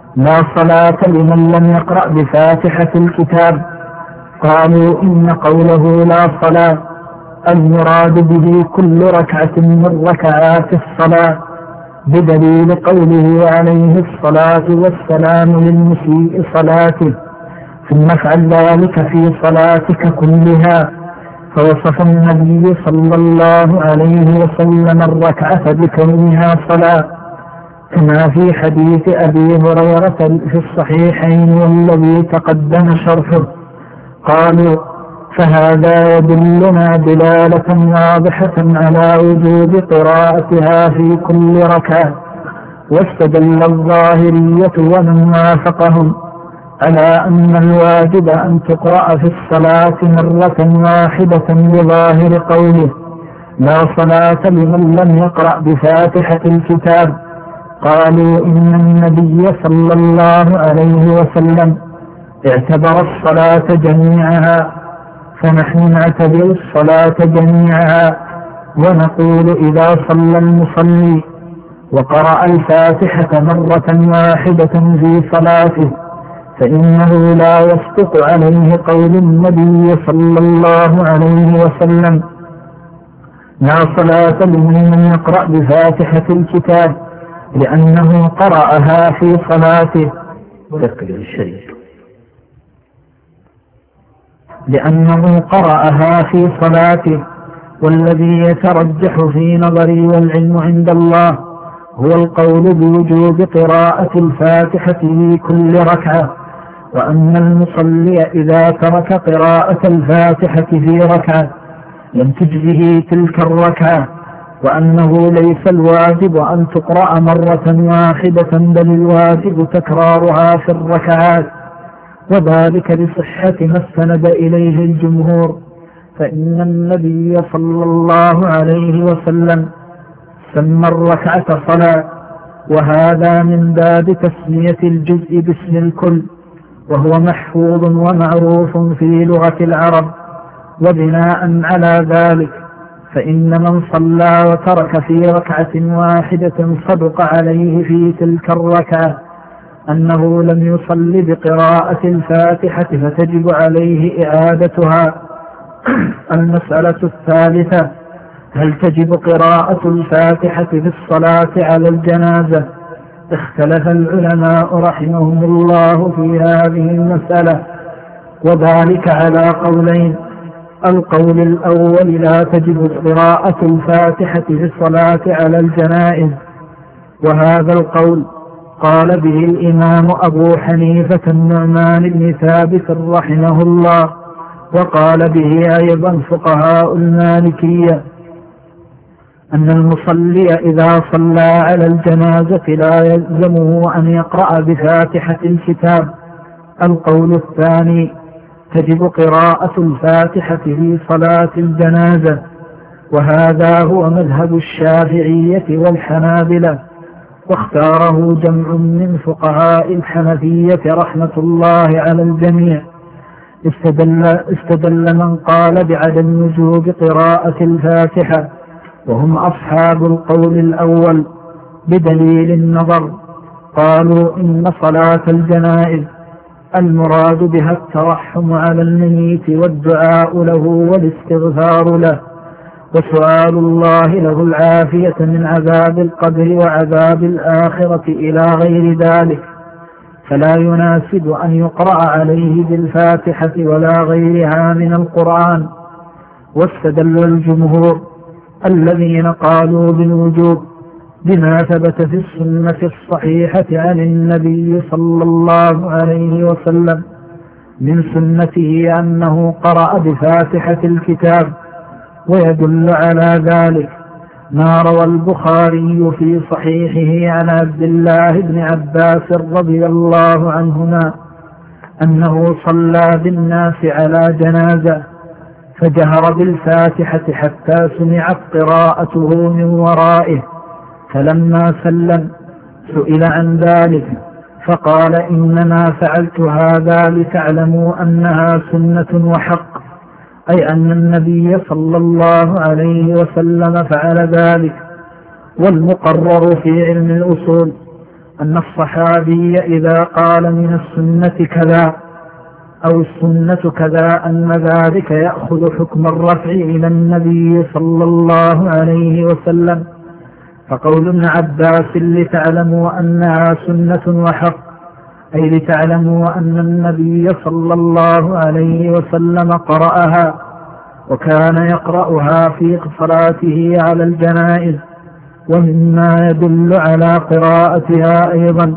لا صلاة لمن لم يقرأ بفاتحة الكتاب. قالوا إن قوله لا صلاة المراد به كل ركعة من ركعات الصلاة، بدليل قوله عليه الصلاة والسلام للمسيء صلاته ثم افعل ذلك في صلاتك كلها. فوصف النبي صلى الله عليه وسلم الركعة بكونها صلاة، كما في حديث أبي هريرة في الصحيحين والذي تقدم شرحه. قالوا فهذا يدلنا دلالة واضحة على وجوب قراءتها في كل ركعة. واستدل الظاهرية ومن وافقهم على أن الواجب أن تقرأ في الصلاة مرة واحدة بظاهر قوله لا صلاة لمن لم يقرأ بفاتحة الكتاب. قالوا إن النبي صلى الله عليه وسلم اعتبر الصلاة جميعها، فنحن نعتبر الصلاة جميعها ونقول إذا صلى المصلي وقرأ الفاتحة مرة واحدة في صلاته فإنه لا يصدق عليه قول النبي صلى الله عليه وسلم لا صلاة لمن لم يقرأ بفاتحة الكتاب، لأنه قرأها في صلاته لأنه قرأها في صلاته. والذي يترجح في نظري والعلم عند الله هو القول بوجوب قراءة الفاتحة في كل ركعة، وأن المصلي إذا ترك قراءة الفاتحة في ركعة لم تجزه تلك الركعة، وأنه ليس الواجب أن تقرأ مرة واحدة بل الواجب تكرارها في الركعات، وذلك لصحة ما استند إليه الجمهور، فإن النبي صلى الله عليه وسلم سمى الركعة صلاة، وهذا من باب تسمية الجزء باسم الكل، وهو محفوظ ومعروف في لغة العرب. وبناء على ذلك فإن من صلى وترك في ركعة واحدة صدق عليه في تلك الركعة أنه لم يصل بقراءة الفاتحة فتجب عليه إعادتها. المسألة الثالثة: هل تجب قراءة الفاتحة في الصلاة على الجنازة؟ اختلف العلماء رحمهم الله في هذه المسألة، وذلك على قولين: القول الأول لا تجب قراءة الفاتحة في الصلاة على الجنائز، وهذا القول قال به الإمام أبو حنيفة النعمان بن ثابت رحمه الله، وقال به أيضا فقهاء المالكية، أن المصلي إذا صلى على الجنازة لا يلزمه أن يقرأ بفاتحة الكتاب. القول الثاني: تجب قراءة الفاتحة في صلاة الجنازة، وهذا هو مذهب الشافعية والحنابلة، واختاره جمع من فقهاء الحنفية رحمة الله على الجميع. استدل, استدل من قال بعدم وجوب قراءة الفاتحة وهم أصحاب القول الأول بدليل النظر. قالوا إن صلاة الجنائز المراد بها الترحم على الميت والدعاء له والاستغفار له وسؤال الله له العافية من عذاب القبر وعذاب الآخرة إلى غير ذلك، فلا يناسب أن يقرأ عليه بالفاتحة ولا غيرها من القرآن. واستدل الجمهور الذين قالوا بالوجوب بما ثبت في السنة الصحيحة عن النبي صلى الله عليه وسلم من سنته أنه قرأ بفاتحة الكتاب، ويدل على ذلك ما روى البخاري في صحيحه عن عبد الله بن عباس رضي الله عنهما أنه صلى بالناس على جنازة فجهر بالفاتحة حتى سمعت قراءته من ورائه، فلما سلم سئل عن ذلك فقال: إنما فعلت هذا لتعلموا أنها سنة وحق، أي أن النبي صلى الله عليه وسلم فعل ذلك. والمقرر في علم الأصول أن الصحابي إذا قال من السنة كذا أو السنة كذا أن ذلك يأخذ حكم الرفع إلى النبي صلى الله عليه وسلم. فقول ابن عباس لتعلموا أنها سنة وحق، أي لتعلموا أن النبي صلى الله عليه وسلم قرأها وكان يقرأها في صلاته على الجنائز. ومما يدل على قراءتها أيضا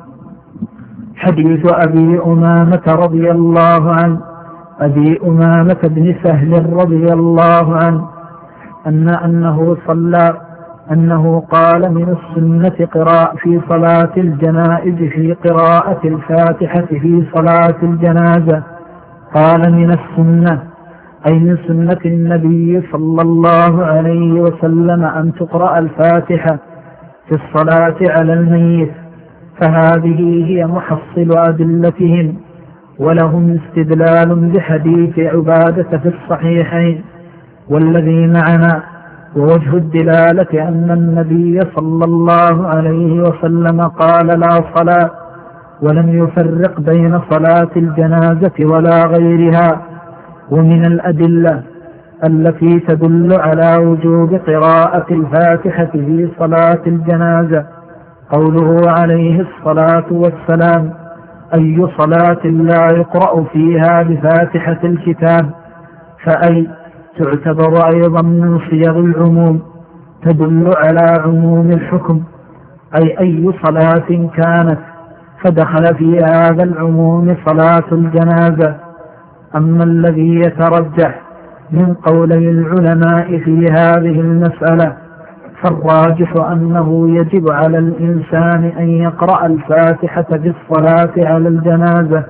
حديث أبي أمامة رضي الله عنه أبي أمامة بن سهل رضي الله عنه أن أنه صلى أنه قال من السنة قراءة في صلاة الجنائز في قراءة الفاتحة في صلاة الجنازة. قال من السنة أي من سنة النبي صلى الله عليه وسلم أن تقرأ الفاتحة في الصلاة على الميت. فهذه هي محصل أدلتهم، ولهم استدلال بحديث عبادة في الصحيحين والذي معنا. ووجه الدلالة أن النبي صلى الله عليه وسلم قال لا صلاة، ولم يفرق بين صلاة الجنازة ولا غيرها. ومن الأدلة التي تدل على وجوب قراءة الفاتحة في صلاة الجنازة قوله عليه الصلاة والسلام أي صلاة لا يقرأ فيها بفاتحة الكتاب، فأي تعتبر أيضا من صيغ العموم تدل على عموم الحكم، أي أي صلاة كانت، فدخل في هذا العموم صلاة الجنازة. أما الذي يترجح من قولي العلماء في هذه المسألة فالراجح أنه يجب على الإنسان أن يقرأ الفاتحة في الصلاة على الجنازة،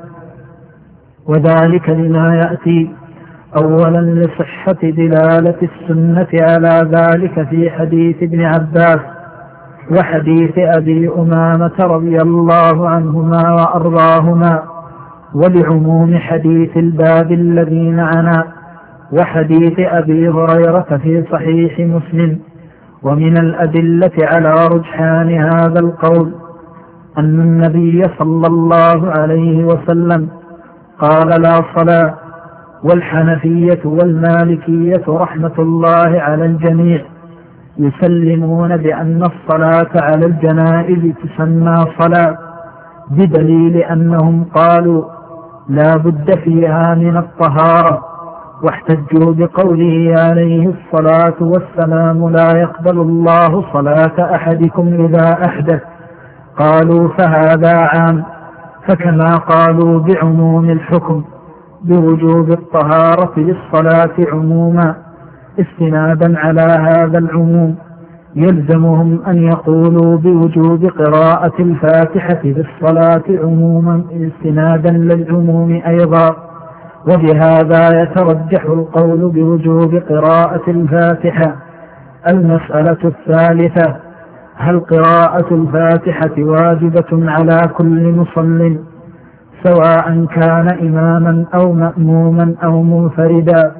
وذلك لما يأتي. أولا لصحة دلالة السنة على ذلك في حديث ابن عباس وحديث أبي أمامة رضي الله عنهما وأرضاهما، ولعموم حديث الباب الذي معنا وحديث أبي هريرة في صحيح مسلم. ومن الأدلة على رجحان هذا القول أن النبي صلى الله عليه وسلم قال لا صلاة، والحنفية والمالكية رحمة الله على الجميع يسلمون بأن الصلاة على الجنائز تسمى صلاة، بدليل أنهم قالوا لا بد فيها من الطهارة، واحتجوا بقوله عليه الصلاة والسلام لا يقبل الله صلاة أحدكم إذا أحدث. قالوا فهذا عام، فكما قالوا بعموم الحكم بوجوب الطهارة للصلاة عموما استنادا على هذا العموم يلزمهم أن يقولوا بوجوب قراءة الفاتحة للصلاة عموما استنادا للعموم أيضا. وبهذا يترجح القول بوجوب قراءة الفاتحة. المسألة الثالثة هل قراءة الفاتحة واجبة على كل مصل سواء كان إماما أو مأموما أو منفردا؟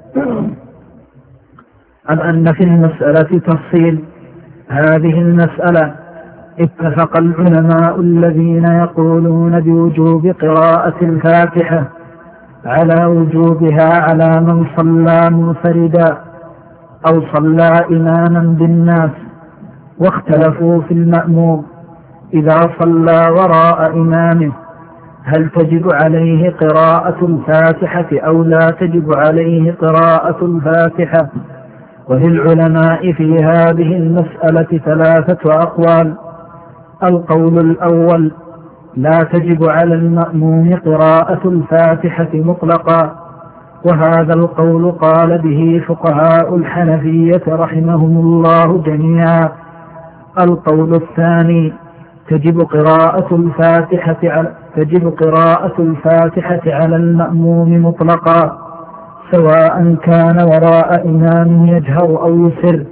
أم أن في المسألة تفصيل. هذه المسألة اتفق العلماء الذين يقولون بوجوب قراءة الفاتحة على وجوبها على من صلى منفردا أو صلى إماما بالناس، واختلفوا في المأموم إذا صلى وراء إمامه هل تجب عليه قراءة الفاتحة أو لا تجب عليه قراءة الفاتحة. وللعلماء في هذه المسألة ثلاثة أقوال. القول الأول لا تجب على المأموم قراءة الفاتحة مطلقا، وهذا القول قال به فقهاء الحنفية رحمهم الله جميعا. القول الثاني تجب قراءة الفاتحة على تجب قراءة الفاتحة على المأموم مطلقا سواء كان وراء إمام يجهر أو يسر،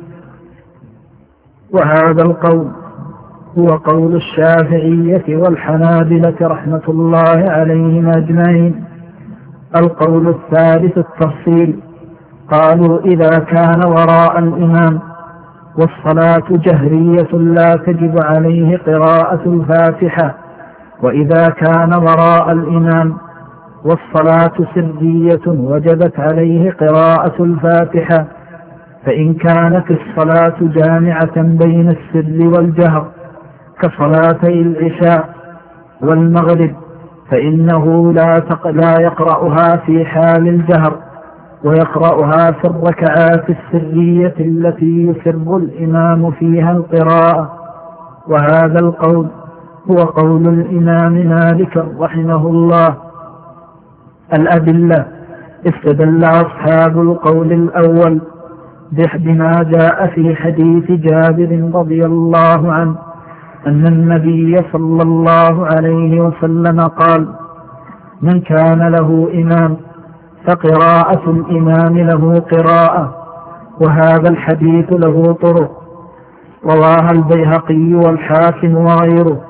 وهذا القول هو قول الشافعية والحنابلة رحمة الله عليهم أجمعين. القول الثالث التفصيل، قالوا إذا كان وراء الإمام والصلاة جهرية لا تجب عليه قراءة الفاتحة، وإذا كان وراء الإمام والصلاة سرية وجبت عليه قراءة الفاتحة. فإن كانت الصلاة جامعة بين السر والجهر كصلاتي العشاء والمغرب فإنه لا, لا يقرأها في حال الجهر، ويقرأها في الركعات السرية التي يسر الإمام فيها القراءة. وهذا القول هو قول الإمام مالك رحمه الله. الأدلة: استدل أصحاب القول الأول بما جاء في حديث جابر رضي الله عنه أن النبي صلى الله عليه وسلم قال: من كان له إمام فقراءة الإمام له قراءة. وهذا الحديث له طرق، رواه البيهقي والحاكم وغيره.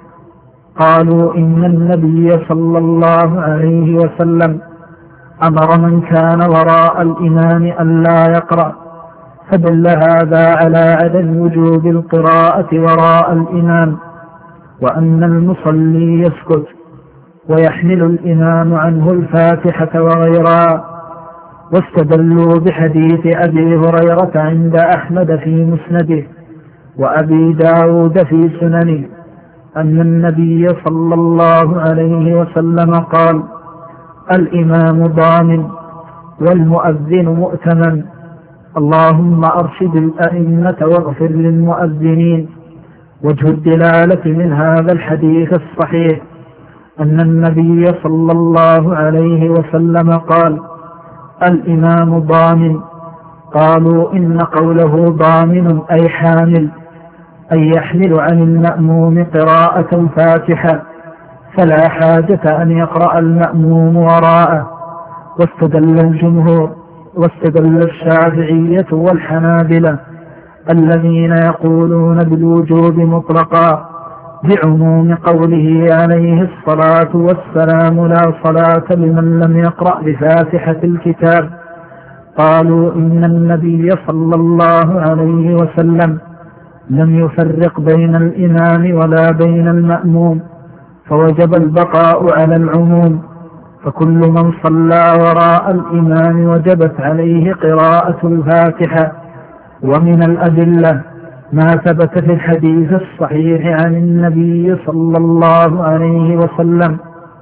قالوا إن النبي صلى الله عليه وسلم أمر من كان وراء الإمام أن لا يقرأ، فدل هذا على عدم وجوب القراءة وراء الإمام، وأن المصلي يسكت ويحمل الإمام عنه الفاتحة وغيرها. واستدلوا بحديث أبي هريرة عند أحمد في مسنده وأبي داود في سننه أن النبي صلى الله عليه وسلم قال: الإمام ضامن والمؤذن مؤتمن، اللهم أرشد الأئمة واغفر للمؤذنين. وجه الدلالة من هذا الحديث الصحيح أن النبي صلى الله عليه وسلم قال: الإمام ضامن. قالوا إن قوله ضامن أي حامل، أي يحمل عن المأموم قراءة الفاتحة، فلا حاجة أن يقرأ المأموم وراءه. واستدل الجمهور واستدل الشافعية والحنابلة الذين يقولون بالوجوب مطلقا بعموم قوله عليه الصلاة والسلام: لا صلاة لمن لم يقرأ بفاتحة الكتاب. قالوا إن النبي صلى الله عليه وسلم لم يفرق بين الإمام ولا بين المأموم، فوجب البقاء على العموم، فكل من صلى وراء الإمام وجبت عليه قراءة الفاتحة. ومن الأدلة ما ثبت في الحديث الصحيح عن النبي صلى الله عليه وسلم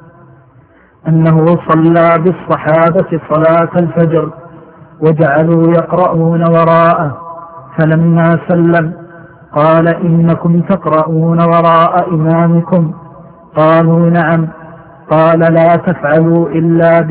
أنه صلى بالصحابة صلاة الفجر وجعلوا يقرؤون وراءه، فلما سلم قال: إنكم تقرؤون وراء إمامكم؟ قالوا: نعم. قال: لا تفعلوا إلا,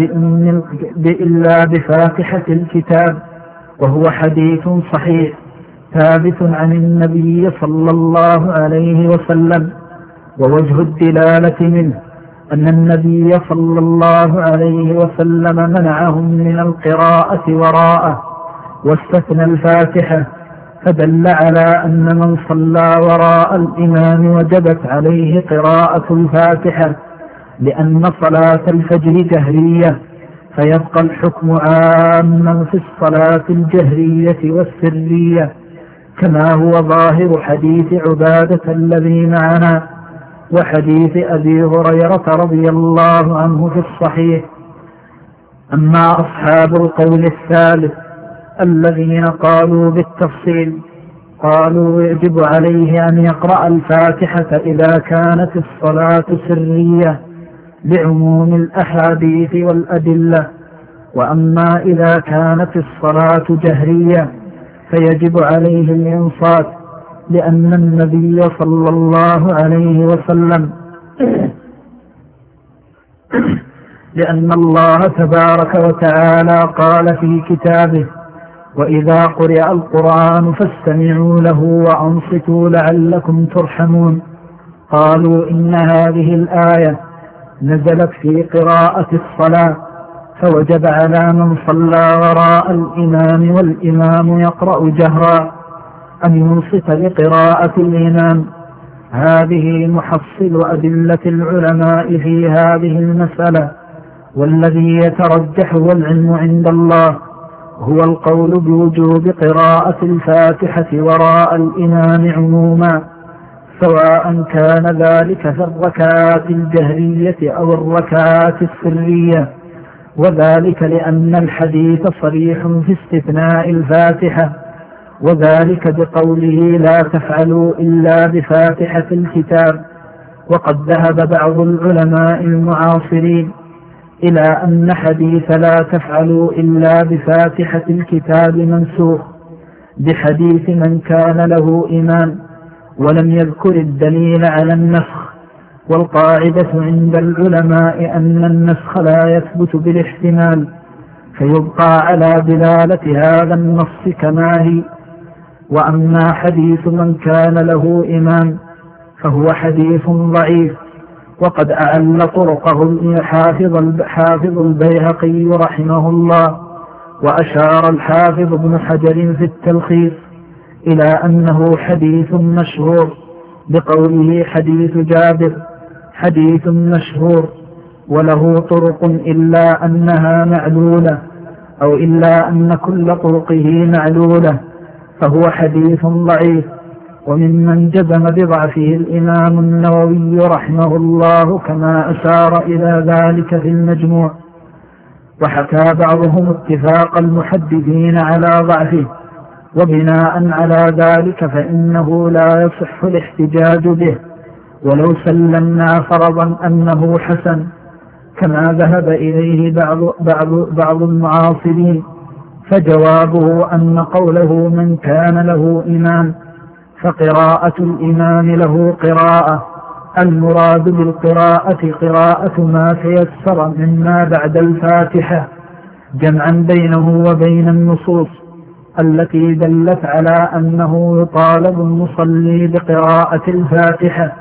إلا بفاتحة الكتاب. وهو حديث صحيح ثابت عن النبي صلى الله عليه وسلم. ووجه الدلالة منه أن النبي صلى الله عليه وسلم منعهم من القراءة وراءه واستثنى الفاتحة، فدل على أن من صلى وراء الإمام وجبت عليه قراءة الفاتحة، لأن صلاة الفجر جهرية، فيبقى الحكم عاما في الصلاة الجهرية والسرية، كما هو ظاهر حديث عبادة الذي معنا وحديث أبي هريرة رضي الله عنه في الصحيح. أما أصحاب القول الثالث الذين قالوا بالتفصيل، قالوا يجب عليه أن يقرأ الفاتحة إذا كانت الصلاة سرية بعموم الأحاديث والأدلة، وأما إذا كانت الصلاة جهرية فيجب عليه الإنصات، لأن النبي صلى الله عليه وسلم لأن الله تبارك وتعالى قال في كتابه: وإذا قرئ القرآن فاستمعوا له وأنصتوا لعلكم ترحمون. قالوا إن هذه الآية نزلت في قراءة الصلاة، فوجب على من صلى وراء الإمام والإمام يقرأ جهرا أن ينصت لقراءة الإمام. هذه محصل أدلة العلماء في هذه المسألة، والذي يترجح والعلم عند الله، هو القول بوجوب قراءة الفاتحة وراء الإمام عموما، سواء كان ذلك في الركعات الجهرية أو الركعات السرية، وذلك لأن الحديث صريح في استثناء الفاتحة، وذلك بقوله لا تفعلوا إلا بفاتحة الكتاب. وقد ذهب بعض العلماء المعاصرين إلى أن حديث لا تفعلوا إلا بفاتحة الكتاب منسوخ بحديث من كان له إمام، ولم يذكر الدليل على النسخ. والقاعدة عند العلماء أن النسخ لا يثبت بالاحتمال، فيبقى على دلالة هذا النص كما هي. وأما حديث من كان له إمام فهو حديث ضعيف، وقد أعل طرقه الحافظ حافظ البيهقي رحمه الله. وأشار الحافظ ابن حجر في التلخيص إلى أنه حديث مشهور بقوله حديث جابر حديث مشهور وله طرق إلا أنها معلولة، أو إلا أن كل طرقه معلولة، فهو حديث ضعيف. وممن جزم بضعفه الإمام النووي رحمه الله كما أشار إلى ذلك في المجموع. وحكى بعضهم اتفاق المحدثين على ضعفه، وبناء على ذلك فإنه لا يصح الاحتجاج به ولو سلمنا فرضا أنه حسن، كما ذهب إليه بعض, بعض, بعض المعاصرين. فجوابه أن قوله من كان له إمام فقراءة الإمام له قراءة، المراد بالقراءة قراءة ما تيسر مما بعد الفاتحة، جمعا بينه وبين النصوص التي دلت على أنه يطالب المصلي بقراءة الفاتحة،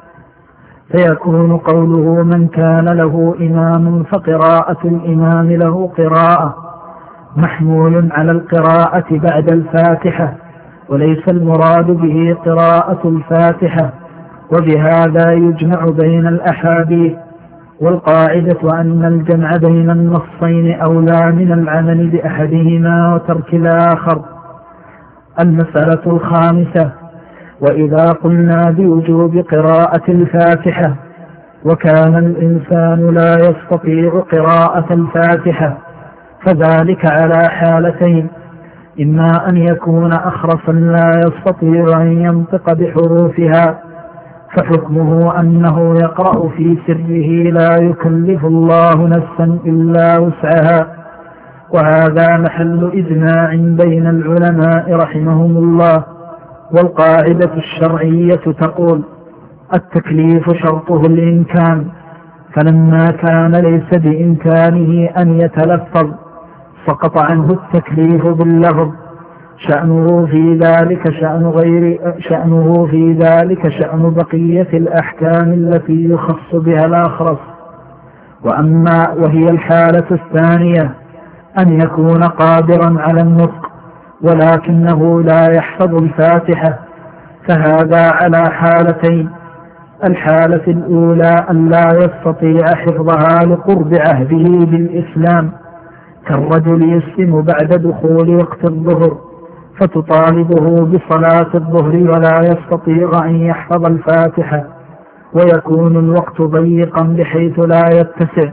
فيكون قوله من كان له إمام فقراءة الإمام له قراءة محمول على القراءة بعد الفاتحة، وليس المراد به قراءة الفاتحة. وبهذا يجمع بين الأحاديث. والقاعدة أن الجمع بين النصين أولى من العمل بأحدهما وترك الآخر. المسألة الخامسة: وإذا قلنا بوجوب قراءة الفاتحة وكان الإنسان لا يستطيع قراءة الفاتحة فذلك على حالتين: إما أن يكون أخرسا لا يستطيع أن ينطق بحروفها فحكمه أنه يقرأ في سره لا يكلف الله نفسا إلا وسعها، وهذا محل إجماع بين العلماء رحمهم الله. والقاعدة الشرعية تقول: التكليف شرطه الإمكان، فلما كان ليس بإمكانه أن يتلفظ سقط عنه التكليف باللفظ، شأنه في ذلك شأن غير شأنه في ذلك شأن بقية الأحكام التي يخص بها الأخرس. وأما وهي الحالة الثانية أن يكون قادرا على النطق ولكنه لا يحفظ الفاتحة، فهذا على حالتين: الحالة الأولى أن لا يستطيع حفظها لقرب عهده بالإسلام، كالرجل يسلم بعد دخول وقت الظهر فتطالبه بصلاة الظهر ولا يستطيع أن يحفظ الفاتحة، ويكون الوقت ضيقا بحيث لا يتسع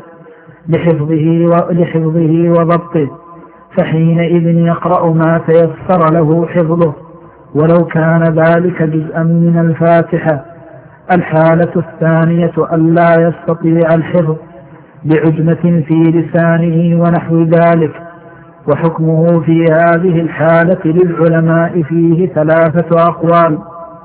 لحفظه وضبطه، فحينئذ يقرأ ما تيسر له حفظه ولو كان ذلك جزءا من الفاتحة. الحالة الثانية أن لا يستطيع الحفظ بعجمة في لسانه ونحو ذلك، وحكمه في هذه الحالة للعلماء فيه ثلاثة أقوال.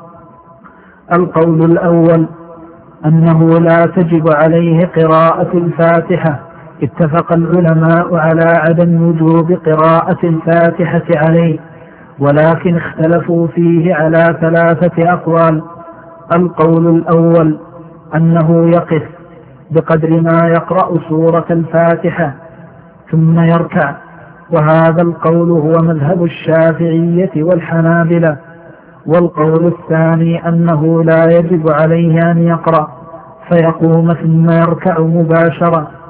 القول الأول أنه لا تجب عليه قراءة الفاتحة، اتفق العلماء على عدم وجوب قراءة الفاتحة عليه، ولكن اختلفوا فيه على ثلاثة أقوال. القول الأول أنه يقف بقدر ما يقرأ سورة الفاتحة ثم يركع، وهذا القول هو مذهب الشافعية والحنابلة. والقول الثاني أنه لا يجب عليه أن يقرأ فيقوم ثم يركع مباشرة،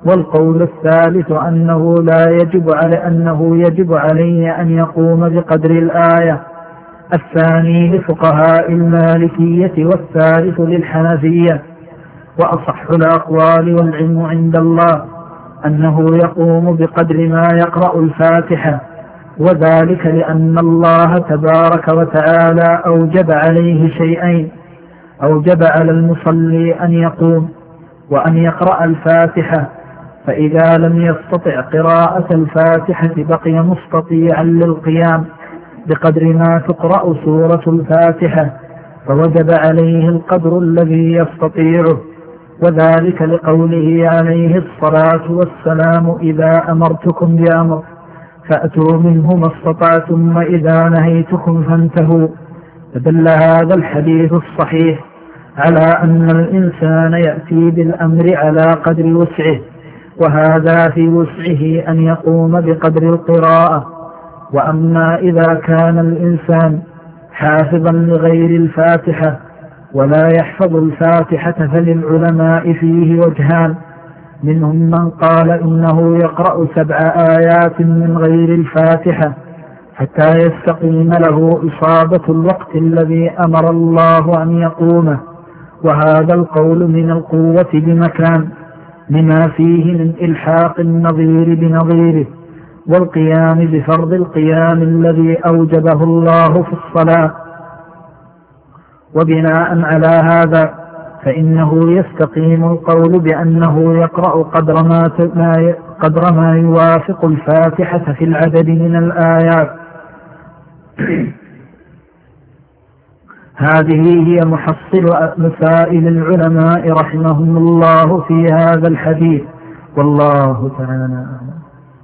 والقول الثالث أنه لا يجب على أنه يجب عليه أن يقوم بقدر الآية. الثاني لفقهاء المالكية والثالث للحنفية. وأصح الأقوال والعلم عند الله أنه يقوم بقدر ما يقرأ الفاتحة، وذلك لأن الله تبارك وتعالى أوجب عليه شيئين: أوجب على المصلي أن يقوم وأن يقرأ الفاتحة، فإذا لم يستطع قراءة الفاتحة بقي مستطيعا للقيام بقدر ما تقرأ سورة الفاتحة، فوجب عليه القدر الذي يستطيعه، وذلك لقوله عليه الصلاة والسلام: إذا أمرتكم بأمر فأتوا منه ما استطعتم وإذا نهيتكم فانتهوا. فدل هذا الحديث الصحيح على أن الإنسان يأتي بالأمر على قدر وسعه، وهذا في وسعه أن يقوم بقدر القراءة. وأما إذا كان الإنسان حافظا لغير الفاتحة ولا يحفظ الفاتحة فللعلماء فيه وجهان: منهم من قال إنه يقرأ سبع آيات من غير الفاتحة حتى يستقيم له إصابة الوقت الذي أمر الله أن يقومه، وهذا القول من القوة بمكان لما فيه من إلحاق النظير بنظيره والقيام بفرض القيام الذي أوجبه الله في الصلاة. وبناء على هذا فإنه يستقيم القول بأنه يقرأ قدر ما, قدر ما يوافق الفاتحة في العدد من الآيات. هذه هي محصل مسائل العلماء رحمهم الله في هذا الحديث، والله تعالى أعلم.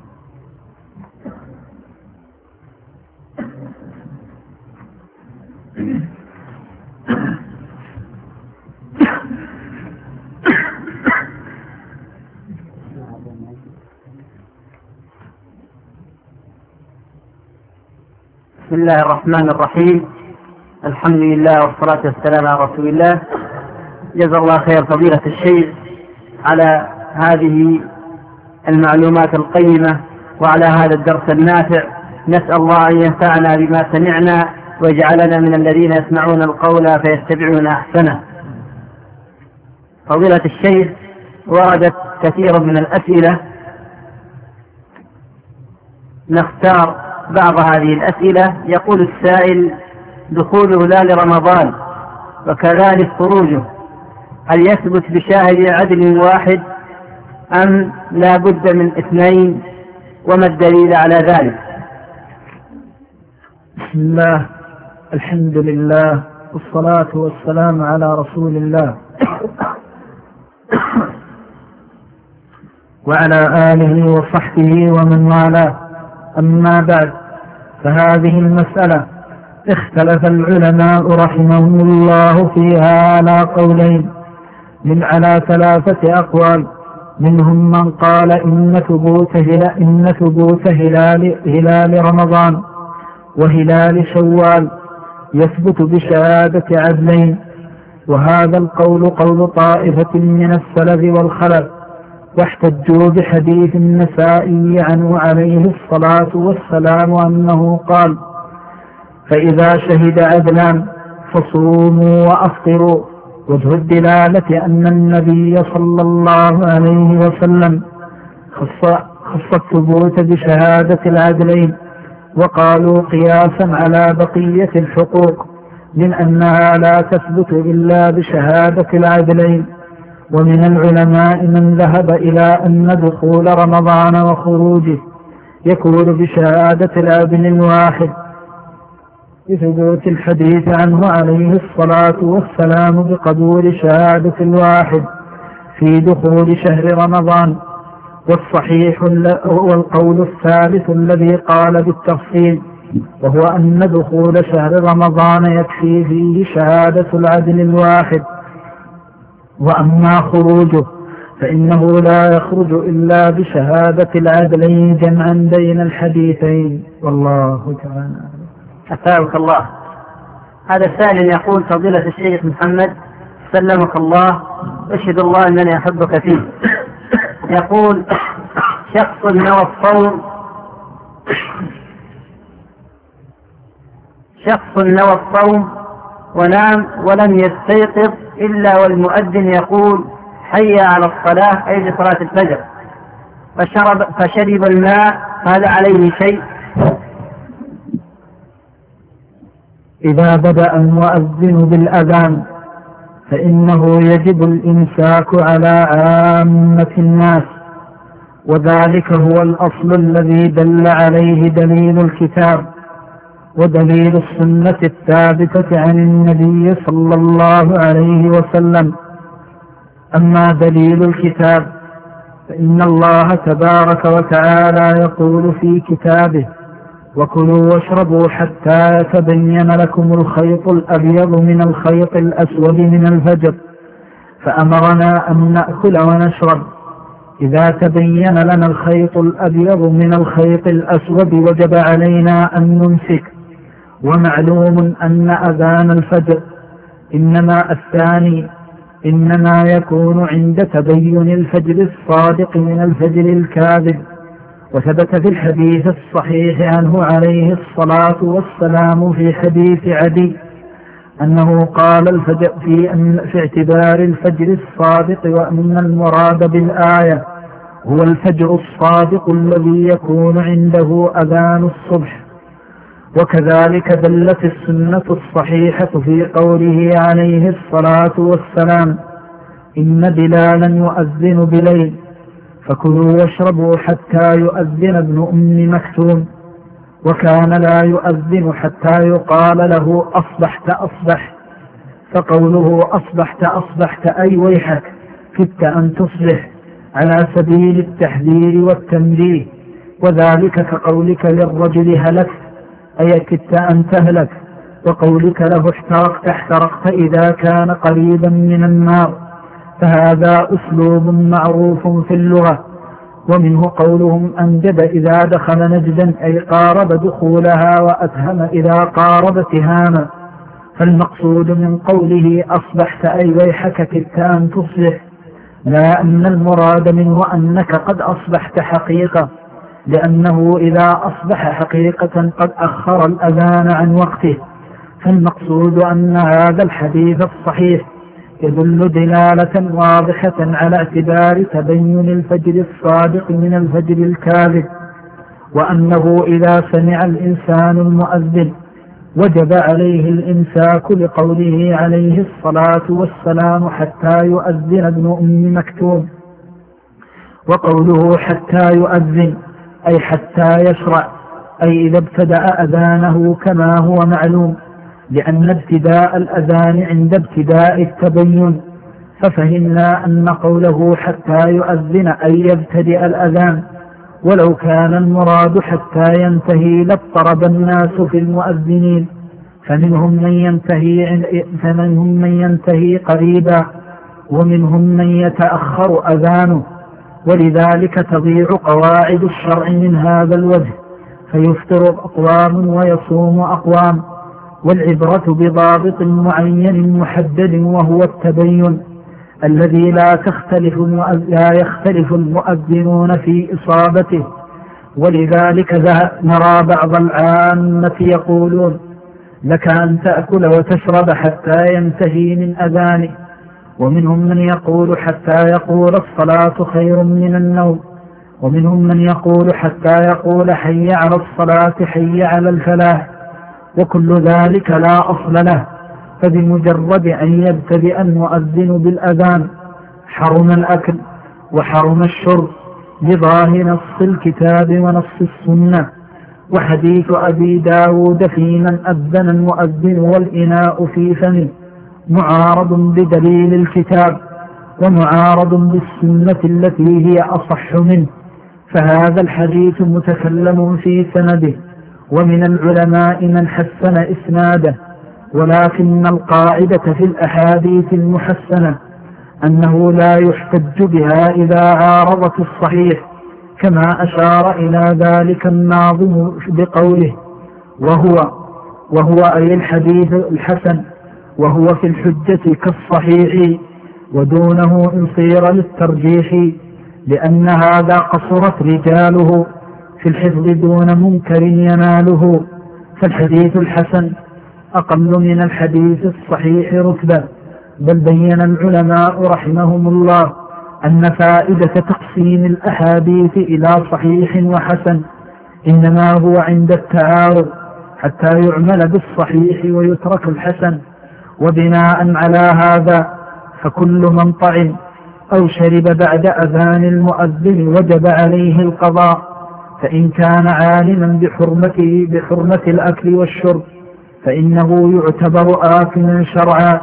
بسم الله الرحمن الرحيم. الحمد لله والصلاة والسلام على رسول الله. جزا الله خير فضيلة الشيخ على هذه المعلومات القيمة وعلى هذا الدرس النافع. نسأل الله أن ينفعنا بما سمعنا ويجعلنا من الذين يسمعون القول فيتبعون أحسنه. فضيلة الشيخ، وردت كثير من الأسئلة، نختار بعض هذه الأسئلة. يقول السائل: دخول هلال رمضان وكذلك خروجه، هل يثبت بشاهد عدل واحد أم لا بد من اثنين؟ وما الدليل على ذلك؟ بسم الله، الحمد لله، والصلاة والسلام على رسول الله وعلى آله وصحبه ومن والاه. أما بعد، فهذه المسألة اختلف العلماء رحمهم الله فيها على قولين، من على ثلاثة أقوال. منهم من قال إن ثبوت هلال, إن ثبوت هلال, هلال رمضان وهلال شوال يثبت بشهادة عدلين، وهذا القول قول طائفة من السلف والخلف، واحتجوا بحديث النسائي عنه عليه الصلاة والسلام أنه قال: فإذا شهد عدلان فصوموا وأفطروا. وجه الدلالة أن النبي صلى الله عليه وسلم خص, خص الثبوت بشهادة العدلين، وقالوا قياسا على بقية الحقوق من أنها لا تثبت إلا بشهادة العدلين. ومن العلماء من ذهب إلى أن دخول رمضان وخروجه يكون بشهادة العدل الواحد، بثبوت الحديث عنه عليه الصلاة والسلام بقبول شهادة الواحد في دخول شهر رمضان. والصحيح هو القول الثالث الذي قال بالتفصيل، وهو أن دخول شهر رمضان يكفي فيه شهادة العدل الواحد. وأما خروجه فإنه لا يخرج إلا بشهادة العدلين جمعا بين الحديثين، والله تعالى. أثابك الله. هذا سائل يقول: فضيلة الشيخ محمد سلمك الله، أشهد الله أنني أحبك فيه، يقول: شخص نوى الصوم شخص نوى الصوم ونام ولم يستيقظ إلا والمؤذن يقول: حي على الصلاة، أي لصلاة الفجر، فشرب, فشرب الماء، هل عليه شيء؟ إذا بدأ المؤذن بالأذان فإنه يجب الإمساك على عامة الناس، وذلك هو الأصل الذي دل عليه دليل الكتاب ودليل السنة الثابتة عن النبي صلى الله عليه وسلم. أما دليل الكتاب فإن الله تبارك وتعالى يقول في كتابه: وكلوا واشربوا حتى يتبين لكم الخيط الأبيض من الخيط الأسود من الفجر، فأمرنا أن نأكل ونشرب إذا تبين لنا الخيط الأبيض من الخيط الأسود وجب علينا أن نمسك. ومعلوم أن أذان الفجر إنما الثاني إنما يكون عند تبين الفجر الصادق من الفجر الكاذب. وثبت في الحديث الصحيح عنه عليه الصلاة والسلام في حديث عدي أنه قال الفجر في, أن في اعتبار الفجر الصادق، وأن المراد بالآية هو الفجر الصادق الذي يكون عنده أذان الصبح. وكذلك دلت السنة الصحيحة في قوله عليه الصلاة والسلام: إن بلالا يؤذن بليل فكلوا واشربوا حتى يؤذن ابن أم مكتوم، وكان لا يؤذن حتى يقال له: أصبحت أصبحت، فقوله أصبحت أصبحت أي ويحك كدت أن تصبح، على سبيل التحذير والتنبيه. وذلك كقولك للرجل هلكت، أي كدت أن تهلك، وقولك له احترقت احترقت إذا كان قريبا من النار. فهذا أسلوب معروف في اللغة. ومنه قولهم أنجب إذا دخل نجدا، أي قارب دخولها، وأتهم إذا قارب تهاما. فالمقصود من قوله أصبحت أي ويحك كدت أن تصبح، لا أن المراد منه أنك قد أصبحت حقيقة، لأنه إذا أصبح حقيقة قد أخر الأذان عن وقته. فالمقصود أن هذا الحديث الصحيح يدل دلالة واضحة على اعتبار تبين الفجر الصادق من الفجر الكاذب، وأنه إذا سمع الإنسان المؤذن وجب عليه الإمساك لقوله عليه الصلاة والسلام: حتى يؤذن ابن أم مكتوم. وقوله حتى يؤذن أي حتى يشرع، أي إذا ابتدأ أذانه كما هو معلوم، لأن ابتداء الأذان عند ابتداء التبين. ففهمنا أن قوله حتى يؤذن أي يبتدئ الأذان، ولو كان المراد حتى ينتهي لاضطرب الناس في المؤذنين، فمنهم من ينتهي, فمنهم من ينتهي قريبا، ومنهم من يتأخر أذانه. ولذلك تضيع قواعد الشرع من هذا الوجه، فيفطر أقوام ويصوم أقوام. والعبرة بضابط معين محدد، وهو التبين الذي لا تختلف لا يختلف المؤذنون في إصابته. ولذلك نرى بعض العامة يقولون: لك أن تأكل وتشرب حتى ينتهي من أذانه. ومنهم من يقول حتى يقول الصلاة خير من النوم. ومنهم من يقول حتى يقول حي على الصلاة حي على الفلاح. وكل ذلك لا أصل له، فبمجرد أن يبتدئ المؤذن بالأذان حرم الأكل وحرم الشرب بظاهر نص الكتاب ونص السنة. وحديث أبي داود في من أذن المؤذن والإناء في فمه معارض بدليل الكتاب ومعارض بالسنة التي هي أصح منه، فهذا الحديث متكلم في سنده، ومن العلماء من حسن إسناده. ولكن القاعدة في الأحاديث المحسنة أنه لا يحتج بها إذا عارضت الصحيح، كما أشار إلى ذلك الناظم بقوله: وهو وهو أي الحديث الحسن، وهو في الحجة كالصحيح، ودونه إن صير للترجيح، لأن هذا قصرت رجاله في الحفظ دون منكر يناله. فالحديث الحسن أقل من الحديث الصحيح رتبة. بل بين العلماء رحمهم الله أن فائدة تقسيم الأحاديث إلى صحيح وحسن إنما هو عند التعارض حتى يعمل بالصحيح ويترك الحسن. وبناء على هذا فكل من طعم أو شرب بعد أذان المؤذن وجب عليه القضاء، فإن كان عالما بحرمته بحرمة الأكل والشرب فإنه يعتبر آثما شرعا.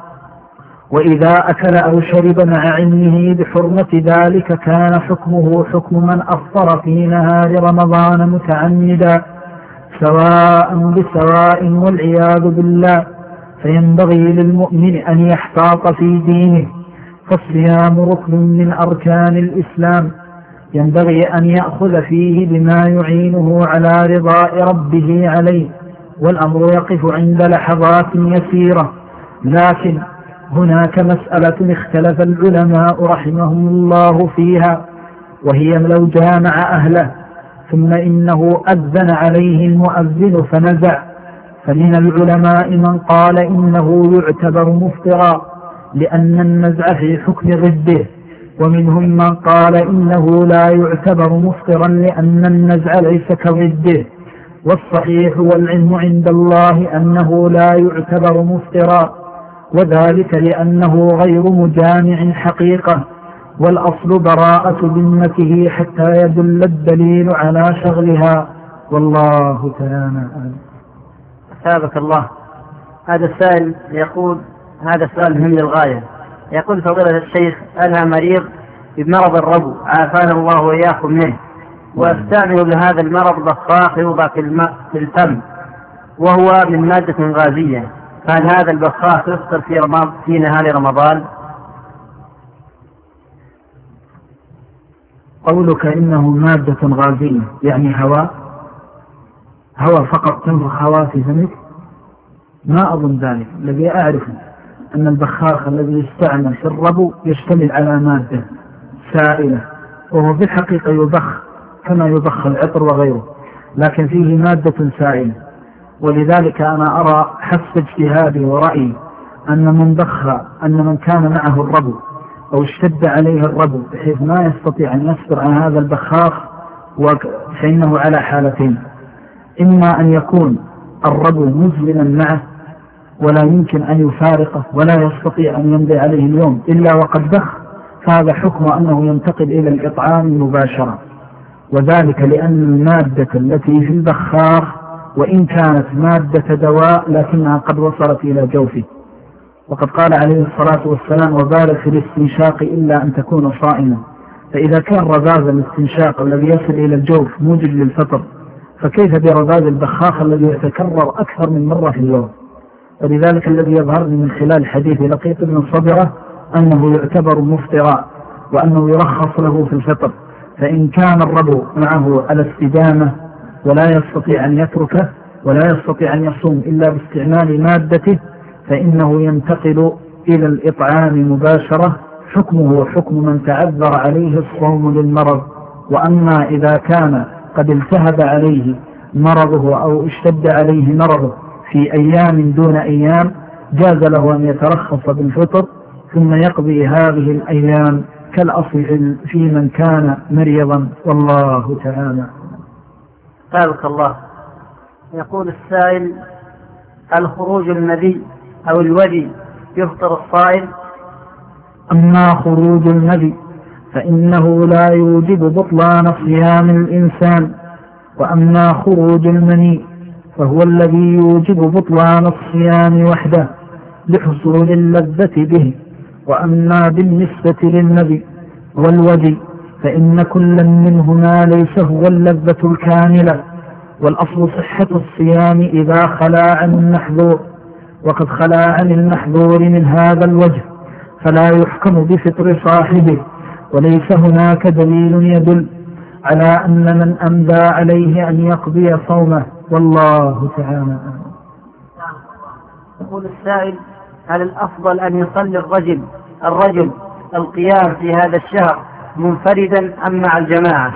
وإذا أكل أو شرب مع علمه بحرمة ذلك كان حكمه حكم من أفطر في نهار رمضان متعمدا سواء بسواء والعياذ بالله. فينبغي للمؤمن أن يحتاط في دينه، فالصيام ركن من أركان الإسلام ينبغي أن يأخذ فيه بما يعينه على رضاء ربه عليه، والأمر يقف عند لحظات يسيرة. لكن هناك مسألة اختلف العلماء رحمهم الله فيها، وهي لو جامع أهله ثم إنه أذن عليه المؤذن فنزع، فمن العلماء من قال إنه يعتبر مفطرا لأن النزع في حكم ضده، ومنهم من قال إنه لا يعتبر مفطرا لأن النزع ليس كضده. والصحيح والعلم عند الله أنه لا يعتبر مفطرا، وذلك لأنه غير مجامع حقيقة، والأصل براءة ذمته حتى يدل الدليل على شغلها، والله تعالى أعلم. أثابك الله. هذا السائل يقول، هذا السؤال مهم للغاية، يقول فضيلة الشيخ أنا مريض بمرض الربو عافانا الله وإياكم منه، واستعمل لهذا المرض بخاخ يوضع في الماء في الفم وهو من مادة غازية، فهل هذا البخاخ يفطر في رمضان في نهار رمضان؟ قولك إنه مادة غازية يعني هواء هواء فقط تنفخ هواء في فمك؟ ما أظن ذلك. الذي أعرف أن البخاخ الذي يستعمل في الربو يشتمل على مادة سائلة، وهو في الحقيقة يبخ كما يبخ العطر وغيره، لكن فيه مادة سائلة. ولذلك أنا أرى حسب اجتهادي ورأيي أن من بخ أن من كان معه الربو أو اشتد عليه الربو بحيث ما يستطيع أن يصبر عن هذا البخاخ فإنه على حالتين: إما أن يكون الربو مزمنا معه ولا يمكن أن يفارقه ولا يستطيع أن يمضي عليه اليوم إلا وقد بخ، فهذا حكم أنه ينتقل إلى الإطعام مباشرة، وذلك لأن المادة التي في البخاخ وإن كانت مادة دواء لكنها قد وصلت إلى جوفه. وقد قال عليه الصلاة والسلام: وبالغ في الاستنشاق إلا أن تكون صائما. فإذا كان رذاذ الاستنشاق الذي يصل إلى الجوف موجب للفطر، فكيف برذاذ البخاخ الذي يتكرر أكثر من مرة في اليوم؟ ولذلك الذي يظهر من خلال حديث لقيط بن صبرة أنه يعتبر مفطرا وأنه يرخص له في الفطر، فإن كان الربو معه على استدامة ولا يستطيع أن يتركه ولا يستطيع أن يصوم إلا باستعمال مادته فإنه ينتقل إلى الإطعام مباشرة، حكمه حكم من تعذر عليه الصوم للمرض. وأما إذا كان قد التهب عليه مرضه أو اشتد عليه مرضه في أيام دون أيام جاز له أن يترخص بالفطر ثم يقضي هذه الأيام كالأصل في من كان مريضا، والله تعالى. سابق الله. يقول السائل: الخروج المذي أو الودي يفطر الصائم؟ أما خروج المذي فإنه لا يوجب بطلان صيام الإنسان، وأما خروج المني فهو الذي يوجب بطلان الصيام وحده لحصول اللذة به. وأما بالنسبة للمذي والودي فإن كل منهما ليس هو اللذة الكاملة، والأصل صحة الصيام إذا خلا عن المحظور، وقد خلا عن المحظور من هذا الوجه فلا يحكم بفطر صاحبه، وليس هناك دليل يدل على أن من أمدى عليه أن يقضي صومه، والله تعالى. يقول السائل: هل الأفضل أن يصلي الرجل الرجل القيام في هذا الشهر منفردا أم مع الجماعة؟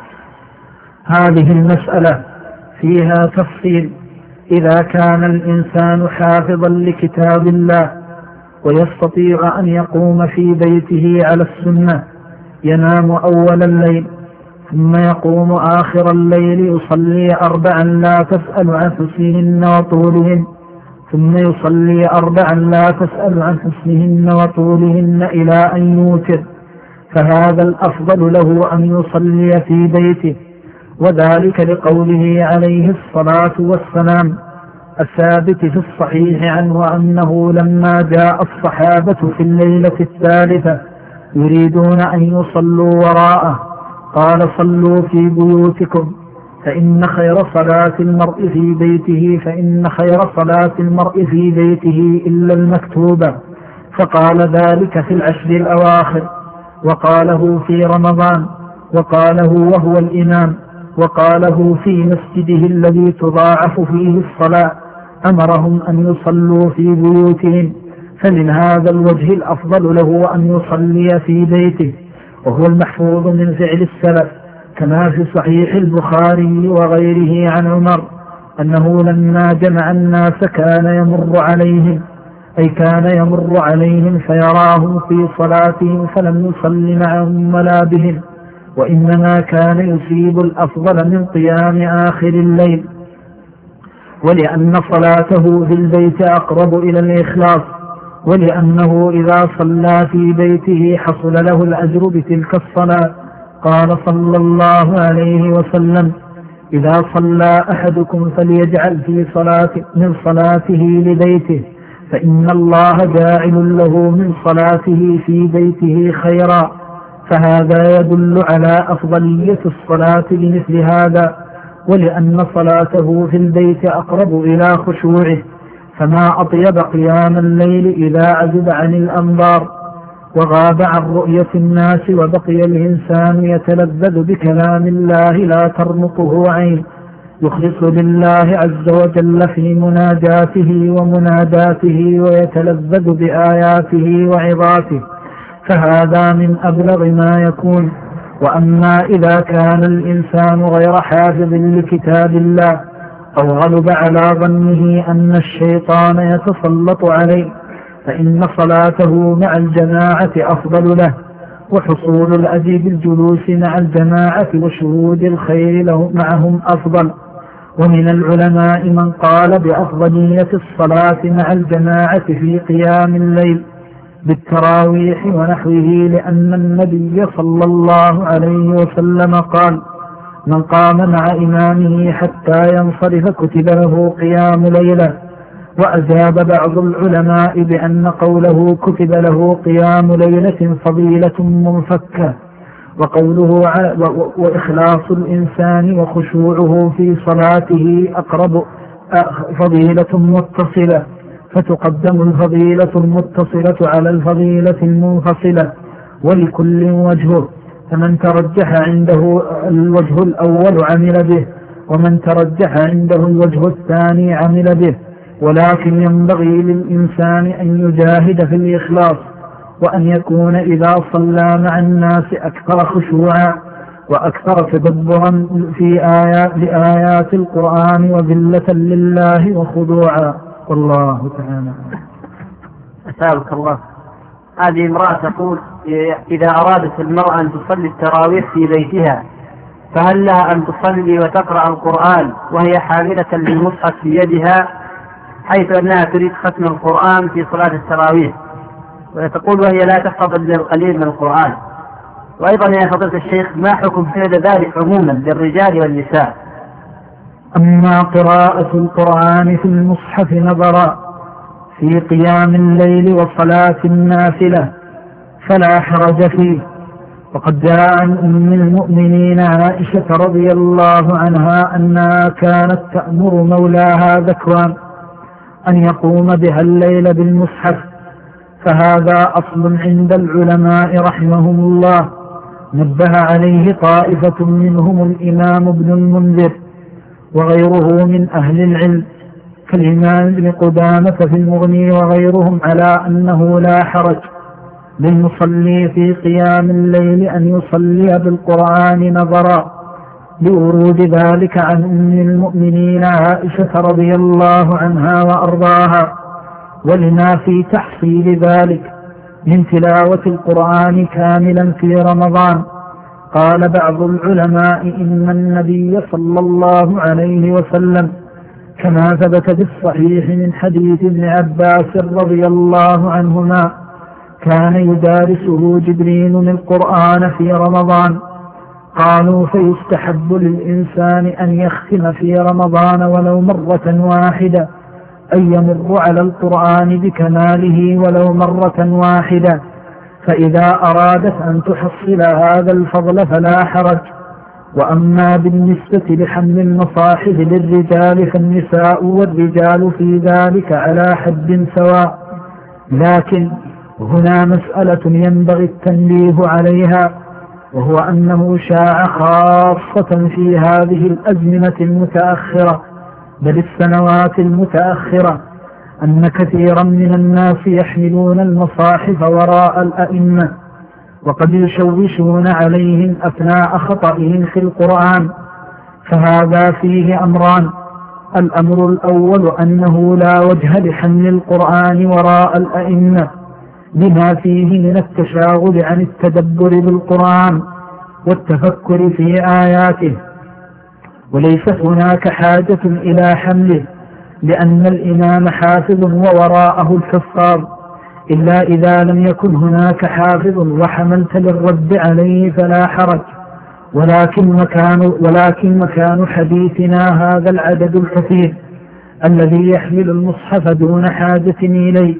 هذه المسألة فيها تفصيل. إذا كان الإنسان حافظا لكتاب الله ويستطيع أن يقوم في بيته على السنة ينام أول الليل ثم يقوم آخر الليل يصلي أربعا لا تسأل عن حسنهن وطولهن ثم يصلي أربعا لا تسأل عن حسنهن وطولهن إلى أن يوتر، فهذا الأفضل له أن يصلي في بيته، وذلك لقوله عليه الصلاة والسلام الثابت في الصحيح عنه أنه لما جاء الصحابة في الليلة الثالثة يريدون أن يصلوا وراءه قال صلوا في بيوتكم فإن خير صلاة المرء في بيته فإن خير صلاة المرء في بيته إلا المكتوبة، فقال ذلك في العشر الأواخر، وقاله في رمضان، وقاله وهو الإمام، وقاله في مسجده الذي تضاعف فيه الصلاة، أمرهم أن يصلوا في بيوتهم، فمن هذا الوجه الأفضل له أن يصلي في بيته، وهو المحفوظ من فعل السلف كما في صحيح البخاري وغيره عن عمر أنه لما جمع الناس كان يمر عليهم أي كان يمر عليهم فيراهم في صلاتهم فلم يصل معهم ولا بهم، وإنما كان يصيب الأفضل من قيام آخر الليل، ولأن صلاته في البيت أقرب إلى الإخلاص، ولأنه إذا صلى في بيته حصل له الأجر بتلك الصلاة. قال صلى الله عليه وسلم إذا صلى أحدكم فليجعل في صلاة من صلاته لبيته فإن الله جاعل له من صلاته في بيته خيرا، فهذا يدل على أفضلية الصلاة لمثل هذا، ولأن صلاته في البيت أقرب إلى خشوعه، فما أطيب قيام الليل إذا عزب عن الأنظار وغاب عن رؤية الناس وبقي الإنسان يتلذذ بكلام الله لا ترمقه عين، يخلص لله عز وجل في مناجاته ومناداته ويتلذذ بآياته وعظاته، فهذا من أبلغ ما يكون. وأما إذا كان الإنسان غير حافظ لكتاب الله أو غلب على ظنه أن الشيطان يتسلط عليه فإن صلاته مع الجماعة أفضل له، وحصول الأجر بالجلوس مع الجماعة وشهود الخير له معهم أفضل. ومن العلماء من قال بأفضلية الصلاة مع الجماعة في قيام الليل بالتراويح ونحوه، لأن النبي صلى الله عليه وسلم قال من قام مع إمامه حتى ينصرف كتب له قيام ليلة. وأجاب بعض العلماء بأن قوله كتب له قيام ليلة فضيلة منفكة، وقوله وإخلاص الإنسان وخشوعه في صلاته أقرب فضيلة متصلة، فتقدم الفضيلة المتصلة على الفضيلة المنفصلة، ولكل وجهه، فمن ترجح عنده الوجه الأول عمل به، ومن ترجح عنده الوجه الثاني عمل به، ولكن ينبغي للإنسان أن يجاهد في الإخلاص، وأن يكون إذا صلى مع الناس أكثر خشوعا وأكثر تدبرا في آيات لآيات القرآن وذلة لله وخضوعا، والله تعالى. أسألك الله. هذه امرأة تقول إذا أرادت المرأة أن تصلي التراويح في بيتها فهل لها أن تصلي وتقرأ القرآن وهي حاملة للمصحف في يدها، حيث أنها تريد ختم القرآن في صلاة التراويح، وتقول وهي لا تحفظ إلا القليل من القرآن؟ وأيضا يا فضيلة الشيخ ما حكم فعل ذلك عموما للرجال والنساء؟ أما قراءة القرآن في المصحف نظرا في قيام الليل وصلاة النافلة فلا حرج فيه، وقد جاء عن أم المؤمنين عائشة رضي الله عنها أنها كانت تأمر مولاها ذكوان أن يقوم بها الليل بالمصحف، فهذا أصل عند العلماء رحمهم الله نبه عليه طائفة منهم الإمام ابن المنذر وغيره من أهل العلم كالإمام ابن قدامة في المغني وغيرهم على أنه لا حرج، للمصلي في قيام الليل أن يصلي بالقرآن نظرا، لورود ذلك عن أم المؤمنين عائشة رضي الله عنها وأرضاها، ولما في تحصيل ذلك من تلاوة القرآن كاملا في رمضان. قال بعض العلماء إن النبي صلى الله عليه وسلم كما ثبت في الصحيح من حديث ابن عباس رضي الله عنهما كان يدارسه جبريل القرآن في رمضان. قالوا فيستحب للإنسان أن يختم في رمضان ولو مرة واحدة، أن يمر على القرآن بكماله ولو مرة واحدة، فإذا أرادت أن تحصل هذا الفضل فلا حرج. وأما بالنسبة لحمل المصاحف للرجال فالنساء والرجال في ذلك على حد سواء، لكن هنا مسألة ينبغي التنبيه عليها، وهو أنه شاع خاصة في هذه الأزمنة المتأخرة بل السنوات المتأخرة أن كثيرا من الناس يحملون المصاحف وراء الأئمة، وقد يشوشون عليهم أثناء خطئهم في القرآن. فهذا فيه أمران: الأمر الأول أنه لا وجه لحمل القرآن وراء الأئمة بما فيه من التشاغل عن التدبر بالقرآن والتفكر في آياته، وليس هناك حاجة إلى حمله، لأن الإمام حافظ ووراءه الحفاظ، إلا إذا لم يكن هناك حافظ وحملت للرد عليه فلا حرج. ولكن مكان, ولكن مكان حديثنا هذا العدد الكثير الذي يحمل المصحف دون حاجة إليه،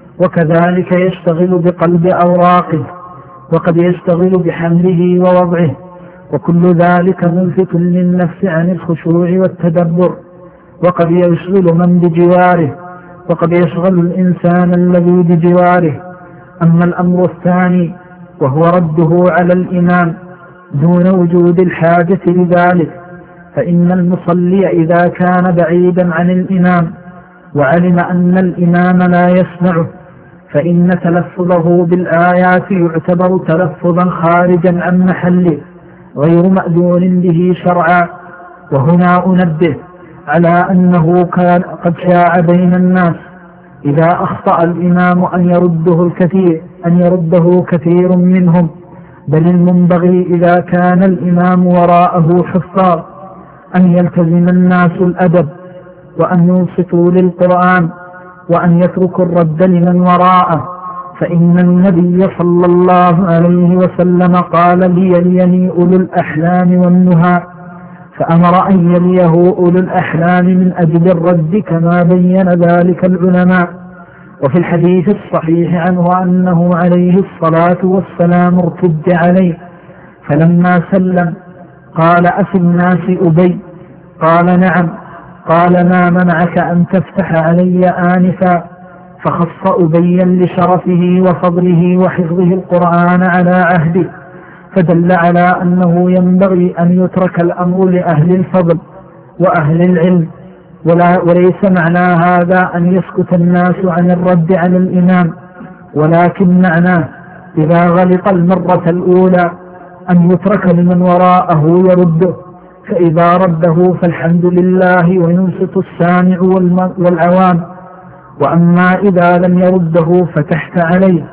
وكذلك يشتغل بقلب أوراقه، وقد يشتغل بحمله ووضعه، وكل ذلك ملفت للنفس عن الخشوع والتدبر، وقد يشغل من بجواره، وقد يشغل الإنسان الذي بجواره. أما الأمر الثاني وهو رده على الإمام دون وجود الحاجة لذلك، فإن المصلي إذا كان بعيدا عن الإمام وعلم أن الإمام لا يسمعه فإن تلفظه بالآيات يعتبر تلفظا خارجا عن محله غير مأذون به شرعا. وهنا أنبه على أنه كان قد شاع بين الناس إذا أخطأ الإمام أن يرده الكثير أن يرده كثير منهم، بل المنبغي إذا كان الإمام وراءه حفاظ أن يلتزم الناس الأدب، وأن ينصتوا للقرآن، وأن يتركوا الرد لمن وراءه، فإن النبي صلى الله عليه وسلم قال ليليني أولو الأحلام والنهى، فأمر أن يليه أولو الأحلام من أجل الرد كما بين ذلك العلماء. وفي الحديث الصحيح عنه أنه عليه الصلاة والسلام ارتد عليه فلما سلم قال أفي الناس أبي؟ قال نعم. قال ما منعك أن تفتح علي آنفا؟ فخص أبيا لشرفه وفضله وحفظه القرآن على عهده، فدل على أنه ينبغي أن يترك الأمر لأهل الفضل وأهل العلم، ولا وليس معنى هذا أن يسكت الناس عن الرد على الإمام، ولكن معناه إذا غلط المرة الأولى أن يترك لمن وراءه يرده، فإذا رده فالحمد لله وينصت السامع والعوام. وأما إذا لم يرده فتحت عليه.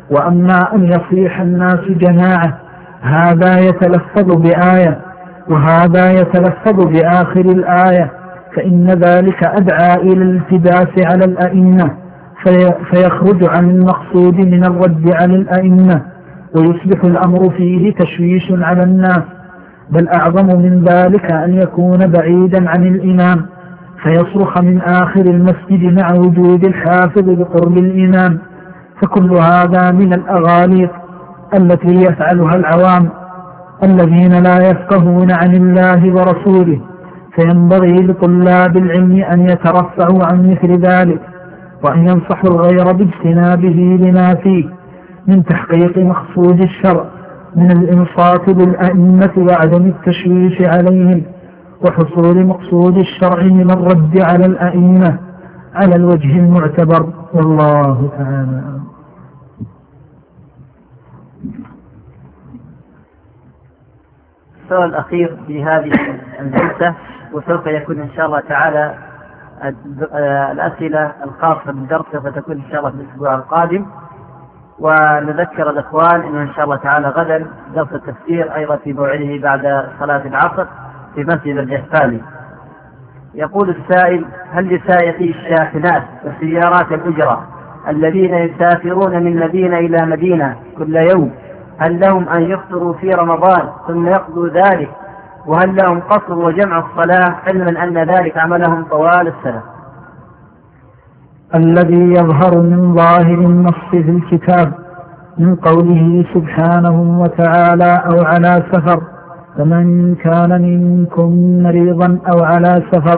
وأما أن يصيح الناس جماعة هذا يتلفظ بآية وهذا يتلفظ بآخر الآية، فإن ذلك أدعى إلى الالتباس على الأئمة في فيخرج عن المقصود من الرد على الأئمة، ويصبح الأمر فيه تشويش على الناس. بل أعظم من ذلك أن يكون بعيدا عن الإمام فيصرخ من آخر المسجد مع وجود الحافظ بقرب الإمام، فكل هذا من الأغاليق التي يفعلها العوام الذين لا يفقهون عن الله ورسوله. فينبغي لطلاب العلم أن يترفعوا عن مثل ذلك، وأن ينصحوا الغير باجتنابه لما فيه من تحقيق مقصود الشرع من الإنصات للأئمة وعدم التشويش عليهم، وحصول مقصود الشرع من الرد على الأئمة على الوجه المعتبر. والله تعالى. السؤال الأخير في هذه الجلسة، وسوف يكون إن شاء الله تعالى الأسئلة الخاصة بالدرس سوف تكون إن شاء الله في الأسبوع القادم. ونذكر الإخوان إنه إن شاء الله تعالى غدا درس التفسير أيضا في موعده بعد صلاة العصر في مسجد الجحفاني. يقول السائل: هل لسائقي الشاحنات وسيارات الأجرة الذين يسافرون من مدينة إلى مدينة كل يوم هل لهم أن يفطروا في رمضان ثم يقضوا ذلك؟ وهل لهم قصر وجمع الصلاة علما أن ذلك عملهم طوال السنة؟ الذي يظهر من ظاهر النص في الكتاب من قوله سبحانه وتعالى: أو على سفر، فمن كان منكم مريضا أو على سفر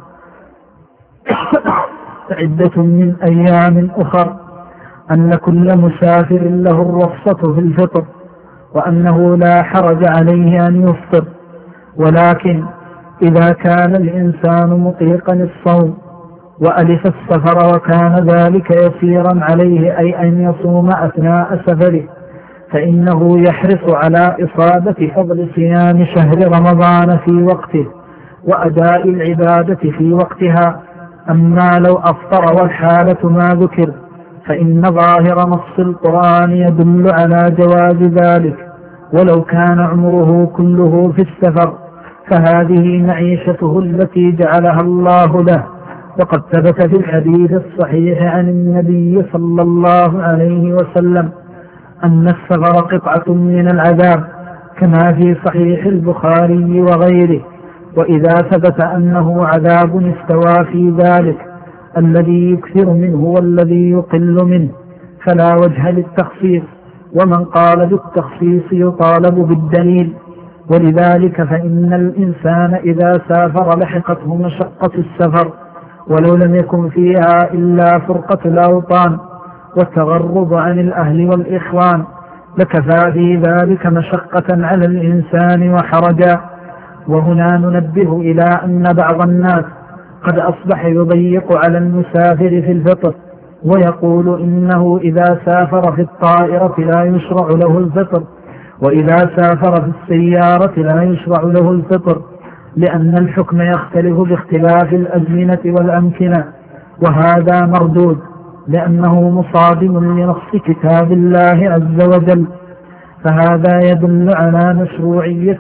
عدة من أيام أخر، أن كل مسافر له الرخصة في الفطر، وأنه لا حرج عليه أن يفطر، ولكن إذا كان الإنسان مطيقا الصوم وألف السفر وكان ذلك يسيرا عليه أي أن يصوم أثناء سفره، فإنه يحرص على إصابة فضل صيام شهر رمضان في وقته وأداء العبادة في وقتها. أما لو أفطر والحالة ما ذكر فإن ظاهر نص القرآن يدل على جواز ذلك، ولو كان عمره كله في السفر فهذه معيشته التي جعلها الله له. وقد ثبت في الحديث الصحيح عن النبي صلى الله عليه وسلم أن السفر قطعة من العذاب، كما في صحيح البخاري وغيره. وإذا ثبت أنه عذاب استوى في ذلك الذي يكثر منه والذي يقل منه فلا وجه للتخصيص، ومن قال بالتخصيص يطالب بالدليل. ولذلك فإن الإنسان إذا سافر لحقته مشقة السفر ولو لم يكن فيها إلا فرقة الأوطان والتغرب عن الأهل والإخوان لكفى في ذلك مشقة على الإنسان وحرجا. وهنا ننبه إلى أن بعض الناس قد أصبح يضيق على المسافر في الفطر، ويقول إنه إذا سافر في الطائرة لا يشرع له الفطر، وإذا سافر في السيارة لا يشرع له الفطر، لأن الحكم يختلف باختلاف الأزمنة والأمكنة، وهذا مردود لأنه مصادم لنص كتاب الله عز وجل. فهذا يدل على مشروعية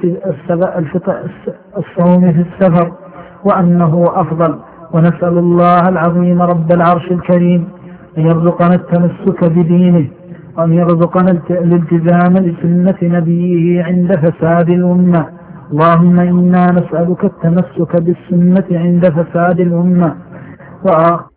الصوم في السفر وأنه أفضل. ونسأل الله العظيم رب العرش الكريم أن يرزقنا التمسك بدينه، وأن يرزقنا الالتزام لسنة نبيه عند فساد الأمة. اللهم إنا نسألك التمسك بالسنة عند فساد الأمة.